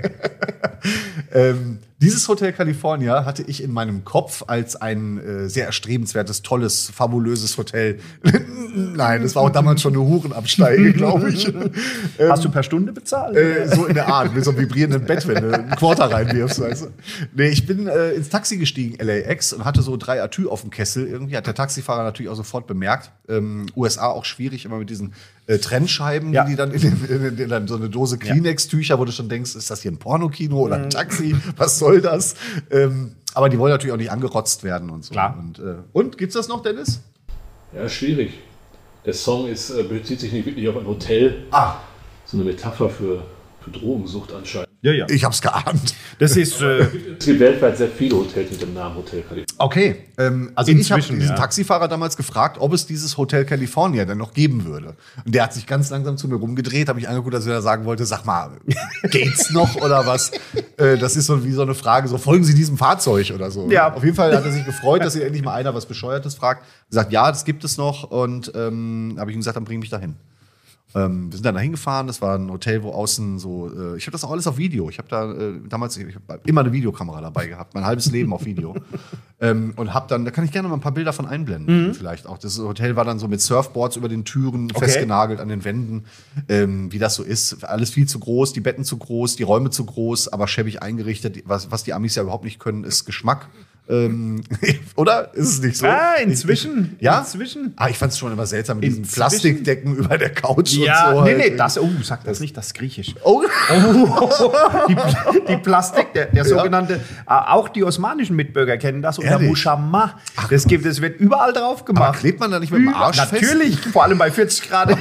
ähm, dieses Hotel California hatte ich in meinem Kopf als ein äh, sehr erstrebenswertes, tolles, fabulöses Hotel. Nein, das war auch damals schon eine Hurenabsteige, glaube ich. Hast du per Stunde bezahlt? Äh, so in der Art, mit so einem vibrierenden Bett, wenn du einen Quarter reinwirfst, weißt du. Nee, ich bin äh, ins Taxi gestiegen, L A X, und hatte so drei Atü auf dem Kessel. Irgendwie hat der Taxifahrer natürlich auch sofort bemerkt. Ähm, U S A auch schwierig, immer mit diesen äh, Trennscheiben, Ja. die dann in, den, in, den, in dann so eine Dose Kleenex-Tücher, wo du schon denkst, ist das hier ein Pornokino oder ein Taxi? Was soll das? Ähm, aber die wollen natürlich auch nicht angerotzt werden und so. Klar. Und, äh, und gibt's das noch, Dennis? Ja, schwierig. Der Song ist, äh, bezieht sich nicht wirklich auf ein Hotel. Ah, So eine Metapher für, für Drogensucht anscheinend. Ja, ja. ich hab's geahnt. Das ist. Äh, Es gibt weltweit sehr viele Hotels mit dem Namen Hotel California. Okay, ähm, also ich habe Inzwischen, diesen ja. Taxifahrer damals gefragt, ob es dieses Hotel California denn noch geben würde. Und der hat sich ganz langsam zu mir rumgedreht, habe ich angeguckt, dass er sagen wollte, sag mal, geht's noch oder was? Äh, das ist so wie so eine Frage, so folgen Sie diesem Fahrzeug oder so. Ja. Auf jeden Fall hat er sich gefreut, dass hier endlich mal einer was Bescheuertes fragt. Gesagt, ja, das gibt es noch, und ähm, habe ich ihm gesagt, dann bring mich dahin. Ähm, wir sind dann da hingefahren, das war ein Hotel, wo außen so, äh, ich habe das auch alles auf Video. Ich habe da äh, damals, ich hab immer eine Videokamera dabei gehabt, mein halbes Leben auf Video. ähm, und habe dann, da kann ich gerne mal ein paar Bilder von einblenden, vielleicht auch. Das Hotel war dann so mit Surfboards über den Türen Okay. festgenagelt an den Wänden, ähm, wie das so ist. Alles viel zu groß, die Betten zu groß, die Räume zu groß, aber schäbig eingerichtet. Was, was die Amis ja überhaupt nicht können, ist Geschmack. Ähm, oder? Ist es nicht so? Ah, inzwischen. Ich, ja? Inzwischen. Ah, ich fand es schon immer seltsam mit diesen Inzwischen- Plastikdecken über der Couch Ja, und so. nee, halt. nee, das, oh, sag das nicht, das ist griechisch. Oh. Die, die Plastik, der, der sogenannte, äh, auch die osmanischen Mitbürger kennen das, oder Ehrlich? Mushamma. Das gibt, das wird überall drauf Aber gemacht. klebt man da nicht mit dem Arsch fest? Natürlich, vor allem bei vierzig Grad.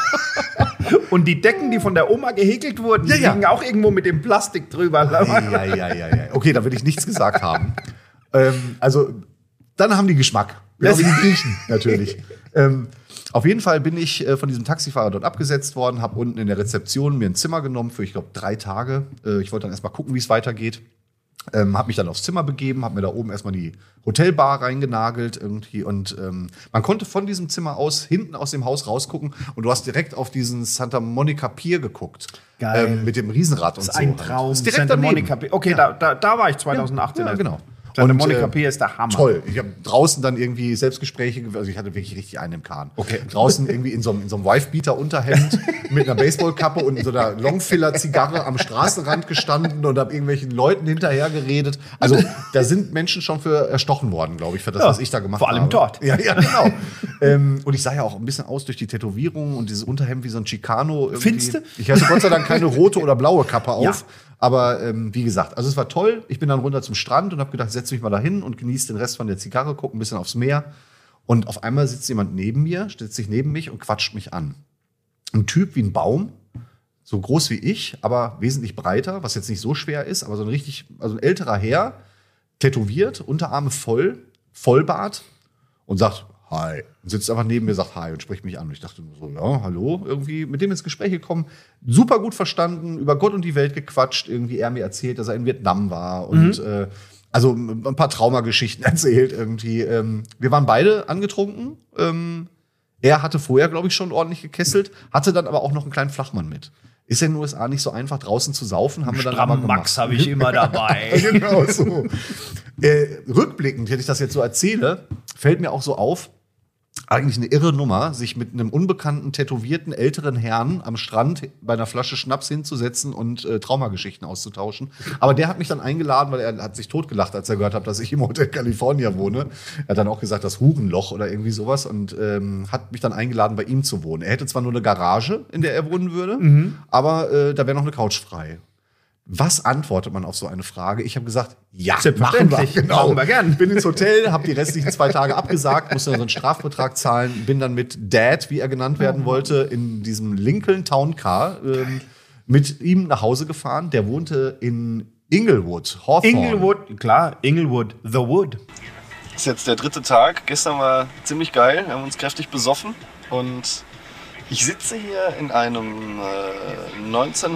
Und die Decken, die von der Oma gehäkelt wurden, Ja, die ja. liegen auch irgendwo mit dem Plastik drüber. Ja, ja, ja, ja. Okay, da will ich nichts gesagt haben. ähm, also, dann haben die Geschmack. Genau wie die Griechen, natürlich. ähm, auf jeden Fall bin ich äh, von diesem Taxifahrer dort abgesetzt worden, habe unten in der Rezeption mir ein Zimmer genommen für, ich glaube, drei Tage. Äh, ich wollte dann erstmal gucken, wie es weitergeht. Ähm, habe mich dann aufs Zimmer begeben, habe mir da oben erstmal die Hotelbar reingenagelt irgendwie und ähm, man konnte von diesem Zimmer aus hinten aus dem Haus rausgucken und du hast direkt auf diesen Santa Monica Pier geguckt. Geil. Ähm, mit dem Riesenrad und Das ist so. ein halt. Traum. Ist direkt Santa daneben. Monica Pier. Okay, da, da, da war ich zweitausendachtzehn. Ja, genau. Santa Und, Monica äh, Pier ist der Hammer. Toll. Ich habe draußen dann irgendwie Selbstgespräche, ge- also ich hatte wirklich richtig einen im Kahn. Okay. Draußen irgendwie in so einem, in so einem Wife-Beater-Unterhemd mit einer Baseballkappe und in so einer Longfiller-Zigarre am Straßenrand gestanden und habe irgendwelchen Leuten hinterher geredet. Also da sind Menschen schon für erstochen worden, glaube ich, für das, Ja, was ich da gemacht vor allem habe. dort. Ja, ja, genau. ähm, und ich sah ja auch ein bisschen aus durch die Tätowierungen und dieses Unterhemd wie so ein Chicano. irgendwie. Findest du? Ich hatte Gott sei Dank keine rote oder blaue Kappe auf. Ja. Aber ähm, wie gesagt, also es war toll. Ich bin dann runter zum Strand und habe gedacht, setz mich mal dahin und genieße den Rest von der Zigarre, guck ein bisschen aufs Meer. Und auf einmal sitzt jemand neben mir, stellt sich neben mich und quatscht mich an. Ein Typ wie ein Baum, so groß wie ich, aber wesentlich breiter, was jetzt nicht so schwer ist, aber so ein richtig, also ein älterer Herr, tätowiert, Unterarme voll, Vollbart und sagt Hi. Und sitzt einfach neben mir, sagt Hi und spricht mich an. Und ich dachte nur so, ja, hallo, irgendwie mit dem ins Gespräch gekommen, super gut verstanden, über Gott und die Welt gequatscht, irgendwie er mir erzählt, dass er in Vietnam war und äh, also ein paar Traumageschichten erzählt irgendwie. Ähm, wir waren beide angetrunken. Ähm, er hatte vorher, glaube ich, schon ordentlich gekesselt, hatte dann aber auch noch einen kleinen Flachmann mit. Ist ja in den U S A nicht so einfach, draußen zu saufen, haben wir dann aber Stramm gemacht. Max habe ich immer dabei. Genau so. äh, rückblickend, wenn ich das jetzt so erzähle, fällt mir auch so auf, eigentlich eine irre Nummer, sich mit einem unbekannten, tätowierten älteren Herrn am Strand bei einer Flasche Schnaps hinzusetzen und äh, Traumageschichten auszutauschen. Aber der hat mich dann eingeladen, weil er hat sich totgelacht, als er gehört hat, dass ich im Hotel California wohne. Er hat dann auch gesagt, das Hurenloch oder irgendwie sowas und ähm, hat mich dann eingeladen, bei ihm zu wohnen. Er hätte zwar nur eine Garage, in der er wohnen würde, aber äh, da wäre noch eine Couch frei. Was antwortet man auf so eine Frage? Ich habe gesagt, ja, machen wir. Selbstverständlich. Genau. Machen wir gern. Bin ins Hotel, habe die restlichen zwei Tage abgesagt, musste dann so einen Strafbetrag zahlen, bin dann mit Dad, wie er genannt werden wollte, in diesem Lincoln Town Car ähm, mit ihm nach Hause gefahren. Der wohnte in Inglewood, Hawthorne. Inglewood, klar, Inglewood, The Wood. Das ist jetzt der dritte Tag. Gestern war ziemlich geil. Wir haben uns kräftig besoffen. Und ich sitze hier in einem äh,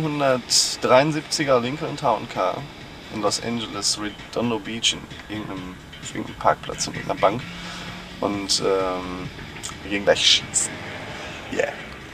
neunzehnhundertdreiundsiebziger Lincoln Town Car in Los Angeles, Redondo Beach, in irgendeinem, auf irgendeinem Parkplatz in irgendeiner Bank. Und ähm, wir gehen gleich schießen. Yeah.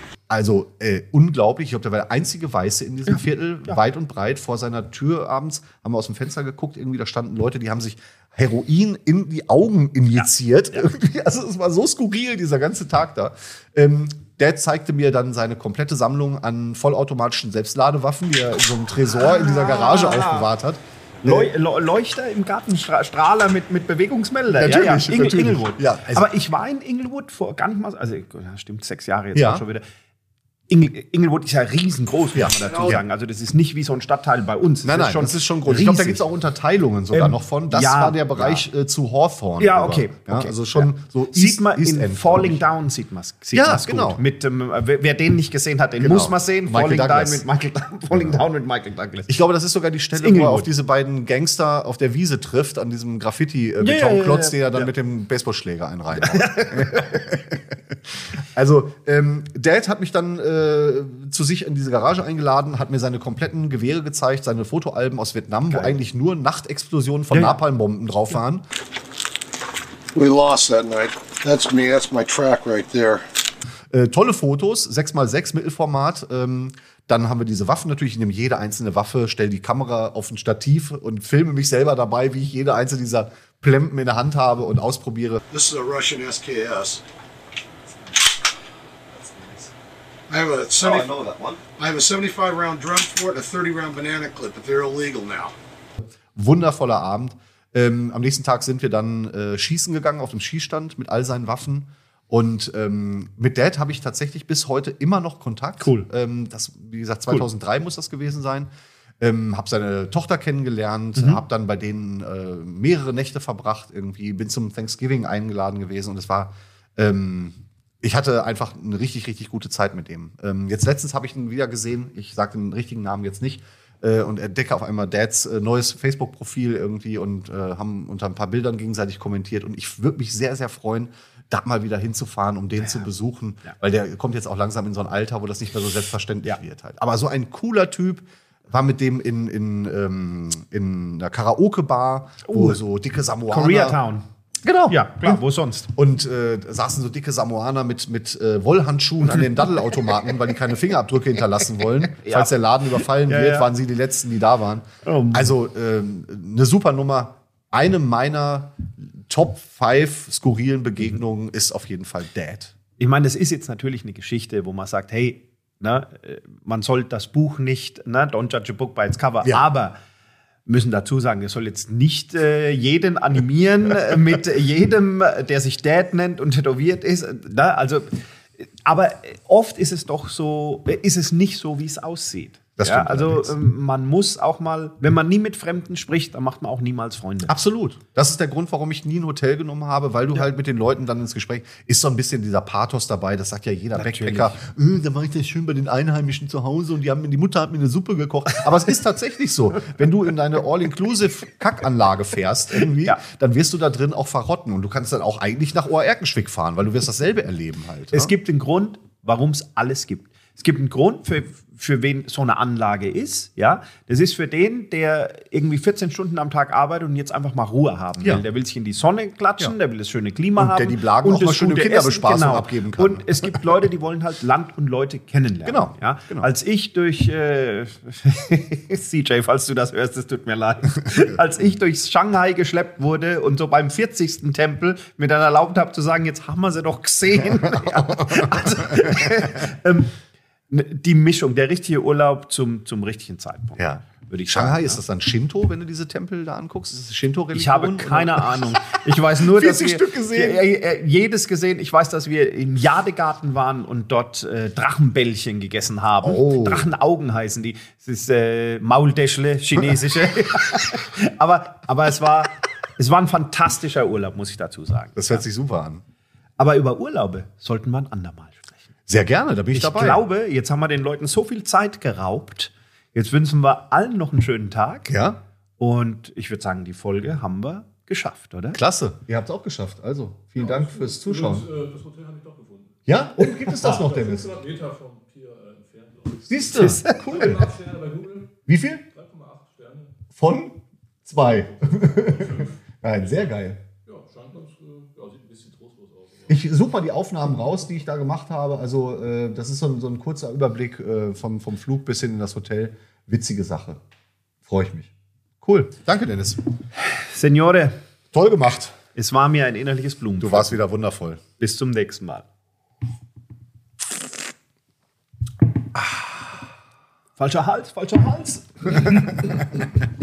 Also äh, unglaublich. Ich glaube, der war der einzige Weiße in diesem Viertel, weit und breit. Vor seiner Tür abends haben wir aus dem Fenster geguckt. Irgendwie, da standen Leute, die haben sich Heroin in die Augen injiziert. Irgendwie. Also es war so skurril, dieser ganze Tag da. Ähm, der zeigte mir dann seine komplette Sammlung an vollautomatischen Selbstladewaffen, die er in so einem Tresor in dieser Garage aufbewahrt hat. Leu Leu- Leuchter im Garten, Stra Strahler mit, mit Bewegungsmelder. Natürlich, ja, ja. Ing natürlich. Inglewood. Ja, also- Aber ich war in Inglewood vor gar nicht mal, also ja, stimmt, sechs Jahre jetzt Ja. auch schon wieder. Ingl Inglewood ist ja riesengroß, muss Ja. man dazu sagen. Also das ist nicht wie so ein Stadtteil bei uns. Nein, nein, das ist schon groß. Ich glaube, da gibt es auch Unterteilungen sogar Ähm, noch von. Das ja, war der Bereich äh, zu Hawthorne. Ja, rüber. okay. Ja, okay. also schon Ja. so sieht man East in End, Falling glaub ich. Down sieht man es Ja, gut. genau. Mit, ähm, wer, wer den nicht gesehen hat, den Genau. muss man sehen. Michael Falling Down Douglas. mit Michael Falling Down mit Michael Douglas. Ich glaube, das ist sogar die Stelle, wo er Inglewood. auf diese beiden Gangster auf der Wiese trifft, an diesem Ja, Graffiti-Betonklotz, ja, ja, ja. den er dann Ja. mit dem Baseballschläger einreiht. Also, ähm, Dad hat mich dann äh, zu sich in diese Garage eingeladen, hat mir seine kompletten Gewehre gezeigt, seine Fotoalben aus Vietnam, wo eigentlich nur Nachtexplosionen von Ja, ja. Napalmbomben drauf waren. We lost that night. That's me. That's my track right there. Äh, tolle Fotos, sechs mal sechs Mittelformat. Ähm, dann haben wir diese Waffen natürlich. Ich nehme jede einzelne Waffe, stelle die Kamera auf ein Stativ und filme mich selber dabei, wie ich jede einzelne dieser Plempen in der Hand habe und ausprobiere. This is a Russian S K S. I have a seventy, know that one. I have a seventy-five round drum for it, and a thirty round banana clip, but they're illegal now. Wundervoller Abend. Ähm, am nächsten Tag sind wir dann äh, schießen gegangen auf dem Schießstand mit all seinen Waffen. Und ähm, mit Dad habe ich tatsächlich bis heute immer noch Kontakt. Cool. Ähm, das, wie gesagt, zweitausenddrei cool. muss das gewesen sein. Ähm, habe seine Tochter kennengelernt, Mhm. habe dann bei denen äh, mehrere Nächte verbracht. Irgendwie bin zum Thanksgiving eingeladen gewesen und es war, ähm, ich hatte einfach eine richtig, richtig gute Zeit mit ihm. Ähm, jetzt letztens habe ich ihn wieder gesehen. Ich sage den richtigen Namen jetzt nicht. Äh, und entdecke auf einmal Dads äh, neues Facebook-Profil irgendwie und äh, haben unter ein paar Bildern gegenseitig kommentiert. Und ich würde mich sehr, sehr freuen, da mal wieder hinzufahren, um den ja. zu besuchen. Ja. Weil der kommt jetzt auch langsam in so ein Alter, wo das nicht mehr so selbstverständlich ja. wird halt. Aber so ein cooler Typ, war mit dem in, in, ähm, in einer Karaoke-Bar, wo Oh. so dicke Samoaner... Koreatown. Genau. Ja, klar, wo sonst? Und äh, saßen so dicke Samoaner mit, mit äh, Wollhandschuhen an den Daddelautomaten, weil die keine Fingerabdrücke hinterlassen wollen. Ja. Falls der Laden überfallen Ja, wird, ja. waren sie die Letzten, die da waren. Oh. Also ähm, eine super Nummer. Eine meiner Top fünf skurrilen Begegnungen ist auf jeden Fall Dad. Ich meine, das ist jetzt natürlich eine Geschichte, wo man sagt, hey, ne, äh, man soll das Buch nicht, ne, don't judge a book by its cover, Ja. aber müssen dazu sagen, es soll jetzt nicht äh, jeden animieren äh, mit jedem, der sich Dad nennt und tätowiert ist. Ne? Also, äh, aber oft ist es doch so, äh, ist es nicht so, wie es aussieht. Das Ja, stimmt also allerdings. ähm, man muss auch mal, wenn man nie mit Fremden spricht, dann macht man auch niemals Freunde. Absolut. Das ist der Grund, warum ich nie ein Hotel genommen habe, weil du halt mit den Leuten dann ins Gespräch, ist so ein bisschen dieser Pathos dabei, das sagt ja jeder Natürlich. Backpacker, äh, da war ich das schön bei den Einheimischen zu Hause und die, haben, die Mutter hat mir eine Suppe gekocht. Aber es ist tatsächlich so, wenn du in deine All-Inclusive-Kackanlage fährst irgendwie, Ja. dann wirst du da drin auch verrotten und du kannst dann auch eigentlich nach Ohr-Erkenschwick fahren, weil du wirst dasselbe erleben halt. Es ne? gibt einen Grund, warum es alles gibt. Es gibt einen Grund, für, für wen so eine Anlage ist. Ja? Das ist für den, der irgendwie vierzehn Stunden am Tag arbeitet und jetzt einfach mal Ruhe haben will. Ja. Der will sich in die Sonne klatschen, Ja. der will das schöne Klima Und haben. der die Blagen auch das mal schön im gute Kinderbespaßung Essen, genau. abgeben kann. Und es gibt Leute, die wollen halt Land und Leute kennenlernen. Genau, Ja? genau. Als ich durch, äh, C J, falls du das hörst, es tut mir leid, als ich durch Shanghai geschleppt wurde und so beim vierzigsten Tempel mir dann erlaubt habe zu sagen, jetzt haben wir sie doch gesehen. Ja. Also, ähm, die Mischung, der richtige Urlaub zum, zum richtigen Zeitpunkt. Ja. Würde ich Shanghai, sagen. ist das dann Shinto, wenn du diese Tempel da anguckst? Ist es Shinto-Religion? Ich habe keine Ahnung. Ich weiß nur, dass vierzig wir Stück gesehen. Ja, äh, jedes gesehen. Ich weiß, dass wir im Jadegarten waren und dort äh, Drachenbällchen gegessen haben. Oh. Drachenaugen heißen die. Es ist äh, Maultäschle, chinesische. aber, aber es war, es war ein fantastischer Urlaub, muss ich dazu sagen. Das hört sich super an. Aber über Urlaube sollten wir ein andermal sprechen. Sehr gerne, da bin ich, Ich dabei. glaube, jetzt haben wir den Leuten so viel Zeit geraubt. Jetzt wünschen wir allen noch einen schönen Tag. Ja, Und ich würde sagen, die Folge haben wir geschafft, oder? klasse. Ihr habt es auch geschafft. Also, vielen Dank fürs Zuschauen. Und, äh, das Hotel habe ich doch gefunden. Ja, und gibt es das noch, Dennis? fünfhundert Meter vom Pier äh, entfernt, glaube ich. Siehst du? Cool. drei Komma acht Sterne bei Google. Wie viel? drei Komma acht Sterne. Von zwei. Nein, sehr geil. Ja, scheint ganz, äh, ja, sieht ein bisschen trostlos aus. Ich suche mal die Aufnahmen raus, die ich da gemacht habe. Also, äh, das ist so ein, so ein kurzer Überblick äh, vom, vom Flug bis hin in das Hotel. Witzige Sache. Freue ich mich. Cool. Danke, Dennis. Signore, Toll gemacht. es war mir ein innerliches Blumen. Du warst wieder wundervoll. Bis zum nächsten Mal. Falscher Hals, falscher Hals.